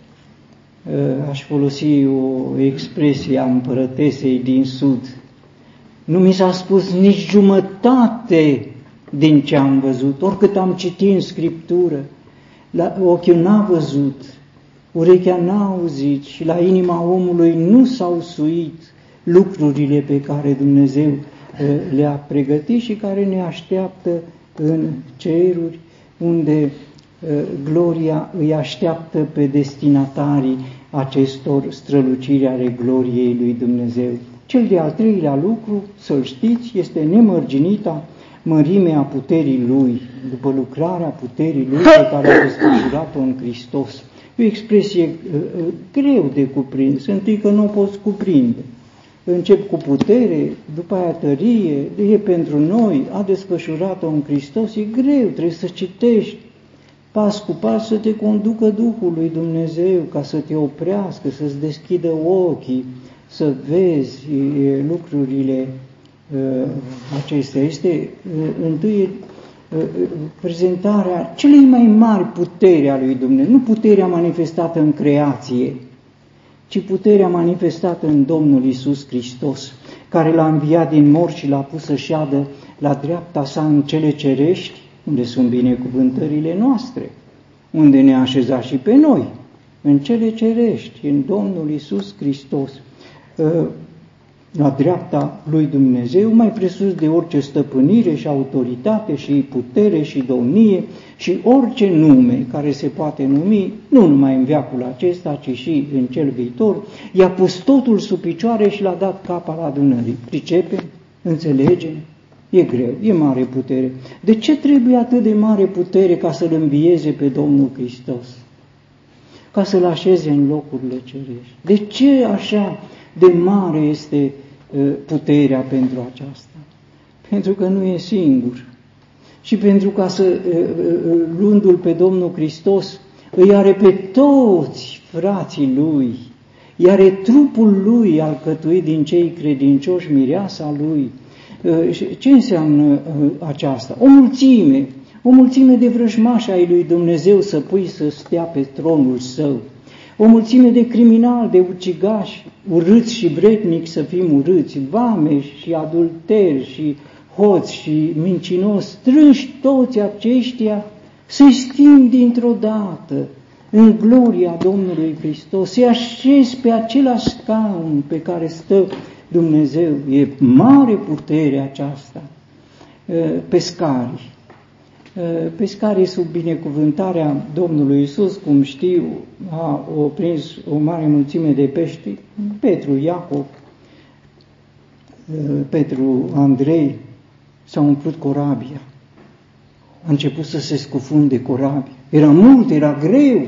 Aș folosi o expresie a împărătesei din Sud. Nu mi s-a spus nici jumătate din ce am văzut, oricât am citit în Scriptură. Ochiul n-a văzut, urechea n-a auzit și la inima omului nu s-au suit lucrurile pe care Dumnezeu le-a pregătit și care ne așteaptă în ceruri, unde gloria îi așteaptă pe destinatarii acestor străluciri ale gloriei lui Dumnezeu. Cel de-al treilea lucru, să-l știți, este nemărginita mărimea puterii Lui, după lucrarea puterii Lui pe care a desfășurat-o în Hristos. E o expresie greu de cuprins, întâi că nu o poți cuprinde. Încep cu putere, după aia tărie, e pentru noi, a desfășurat-o în Hristos, e greu, trebuie să citești. pas cu pas să te conducă Duhul lui Dumnezeu, ca să te oprească, să-ți deschidă ochii, să vezi lucrurile acestea. Este întâi prezentarea celei mai mari puteri a lui Dumnezeu, nu puterea manifestată în creație, ci puterea manifestată în Domnul Iisus Hristos, care l-a înviat din morți și l-a pus să șadă la dreapta sa în cele cerești, unde sunt binecuvântările noastre, unde ne-a așezat și pe noi, în cele cerești, în Domnul Iisus Hristos, la dreapta lui Dumnezeu, mai presus de orice stăpânire și autoritate și putere și domnie și orice nume care se poate numi, nu numai în veacul acesta, ci și în cel viitor, i-a pus totul sub picioare și l-a dat cap al adunării. Pricepem? Înțelegem? E greu, e mare putere. De ce trebuie atât de mare putere ca să-L învieze pe Domnul Hristos? Ca să-L așeze în locurile cerești. De ce așa de mare este puterea pentru aceasta? Pentru că nu e singur. Și pentru ca să, luându-L pe Domnul Hristos, îi are pe toți frații Lui, îi are trupul Lui alcătuit din cei credincioși, mireasa Lui. Ce înseamnă aceasta? O mulțime de vrăjmași ai lui Dumnezeu să pui să stea pe tronul Său, o mulțime de criminali, de ucigași, urâți și vrednici să fim urâți, vameși și adulteri și hoți și mincinoși, strânși toți aceștia, să-i schimb dintr-o dată în gloria Domnului Hristos, să-i așezi pe același scaun pe care stă Dumnezeu. E mare putere aceasta. Pescarii sub binecuvântarea Domnului Iisus, cum știu, au prins o mare mulțime de pești, Petru, Iacov, Petru, Andrei, s-au umplut corabia. A început să se scufunde corabia. Era mult, era greu.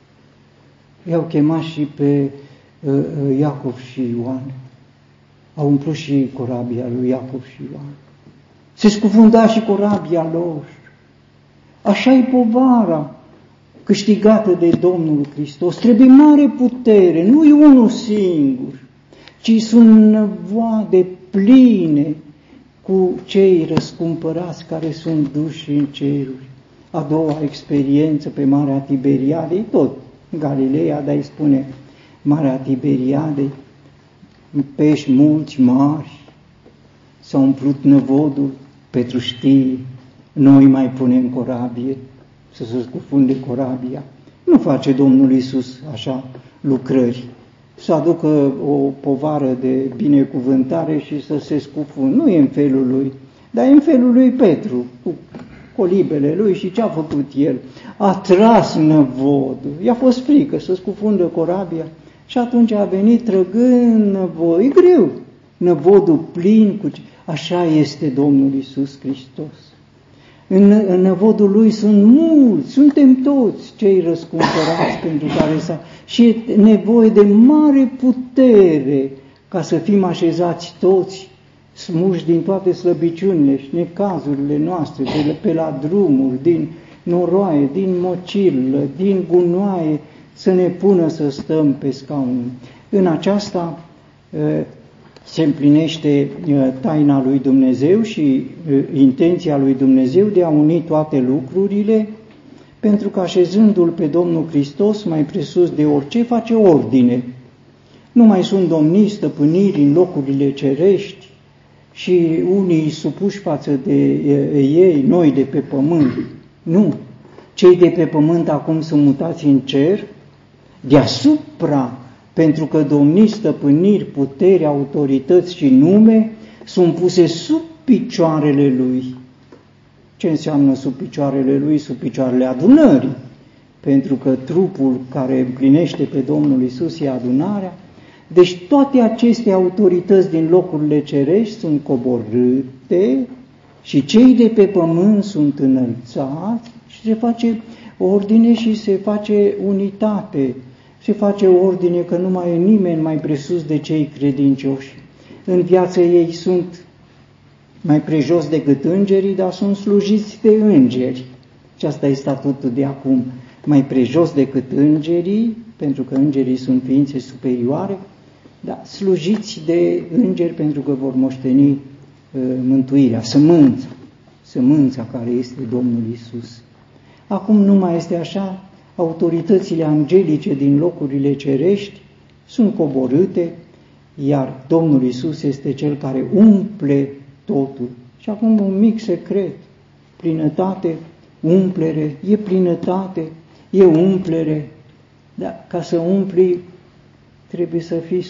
I-au chemat și pe Iacov și Ioan. Au umplut și corabia lui Iacov și Ioan. Se scufunda și corabia lor. Așa-i povara câștigată de Domnul Hristos. Trebuie mare putere, nu e unul singur, ci sunt năvoade pline cu cei răscumpărați care sunt duși în ceruri. A doua experiență pe Marea Tiberiadei, tot Galileea, dar îi spune Marea Tiberiadei, pești mulți, mari, s-a umplut năvodul, Petru știe, noi mai punem corabie, să se scufunde corabia. Nu face Domnul Iisus așa lucrări, să aducă o povară de binecuvântare și să se scufundă. Nu e în felul lui, dar e în felul lui Petru, cu colibele lui și ce a făcut el? A tras năvodul, i-a fost frică să scufundă corabia și atunci a venit trăgând năvodul. E greu, năvodul plin cu... Așa este Domnul Iisus Hristos. În năvodul Lui sunt mulți, suntem toți cei răscumpărați pentru care s-a... Și e nevoie de mare putere ca să fim așezați toți, smuși din toate slăbiciunile și necazurile noastre, de pe la drumuri, din noroaie, din mocilă, din gunoaie, să ne pună să stăm pe scaun. În aceasta se împlinește taina lui Dumnezeu și intenția lui Dumnezeu de a uni toate lucrurile, pentru că așezându-L pe Domnul Hristos mai presus de orice, face ordine. Nu mai sunt domnii, stăpâniri în locurile cerești și unii supuși față de ei, noi de pe pământ. Nu, cei de pe pământ acum sunt mutați în cer, deasupra, pentru că domnii, stăpâniri, puteri, autorități și nume sunt puse sub picioarele Lui. Ce înseamnă sub picioarele Lui? Sub picioarele adunării. Pentru că trupul care împlinește pe Domnul Iisus e adunarea. Deci toate aceste autorități din locurile cerești sunt coborâte și cei de pe pământ sunt înălțați și se face ordine și se face unitate. Se face ordine că nu mai e nimeni mai presus de cei credincioși. În viață ei sunt mai prejos decât îngerii, dar sunt slujiți de îngeri. și asta e statutul de acum, mai prejos decât îngerii, pentru că îngerii sunt ființe superioare, dar slujiți de îngeri pentru că vor moșteni mântuirea, sămânța care este Domnul Iisus. Acum nu mai este așa, autoritățile angelice din locurile cerești sunt coborâte, iar Domnul Iisus este Cel care umple totul. Și acum un mic secret, plinătate, umplere, e plinătate, e umplere, dar ca să umpli trebuie să fii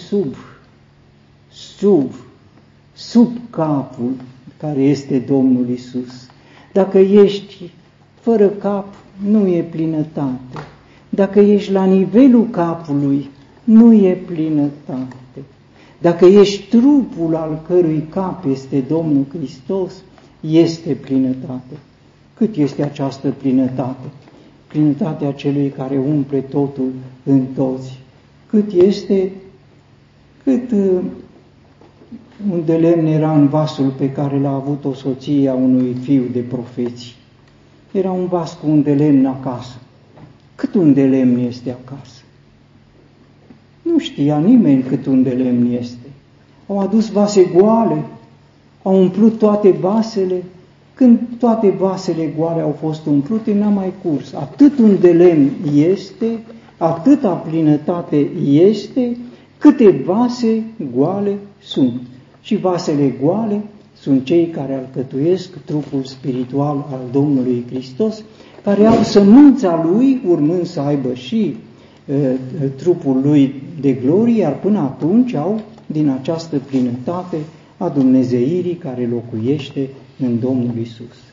sub capul care este Domnul Iisus. Dacă ești fără cap, nu e plinătate. Dacă ești la nivelul capului, nu e plinătate. Dacă ești trupul al cărui cap este Domnul Hristos, este plinătate. Cât este această plinătate? Plinătatea celui care umple totul în toți. Cât un de lemn era în vasul pe care l-a avut o soție a unui fiu de profeți. Era un vas cu un de lemn acasă. Cât un de lemn este acasă? Nu știa nimeni cât un de lemn este. Au adus vase goale, au umplut toate vasele. Când toate vasele goale au fost umplute, n-a mai curs. Atât un de lemn este, atâta plinătate este, câte vase goale sunt. Și vasele goale sunt cei care alcătuiesc trupul spiritual al Domnului Hristos, care au sămânța Lui, urmând să aibă și trupul Lui de glorie, iar până atunci au din această plinătate a Dumnezeirii care locuiește în Domnul Iisus.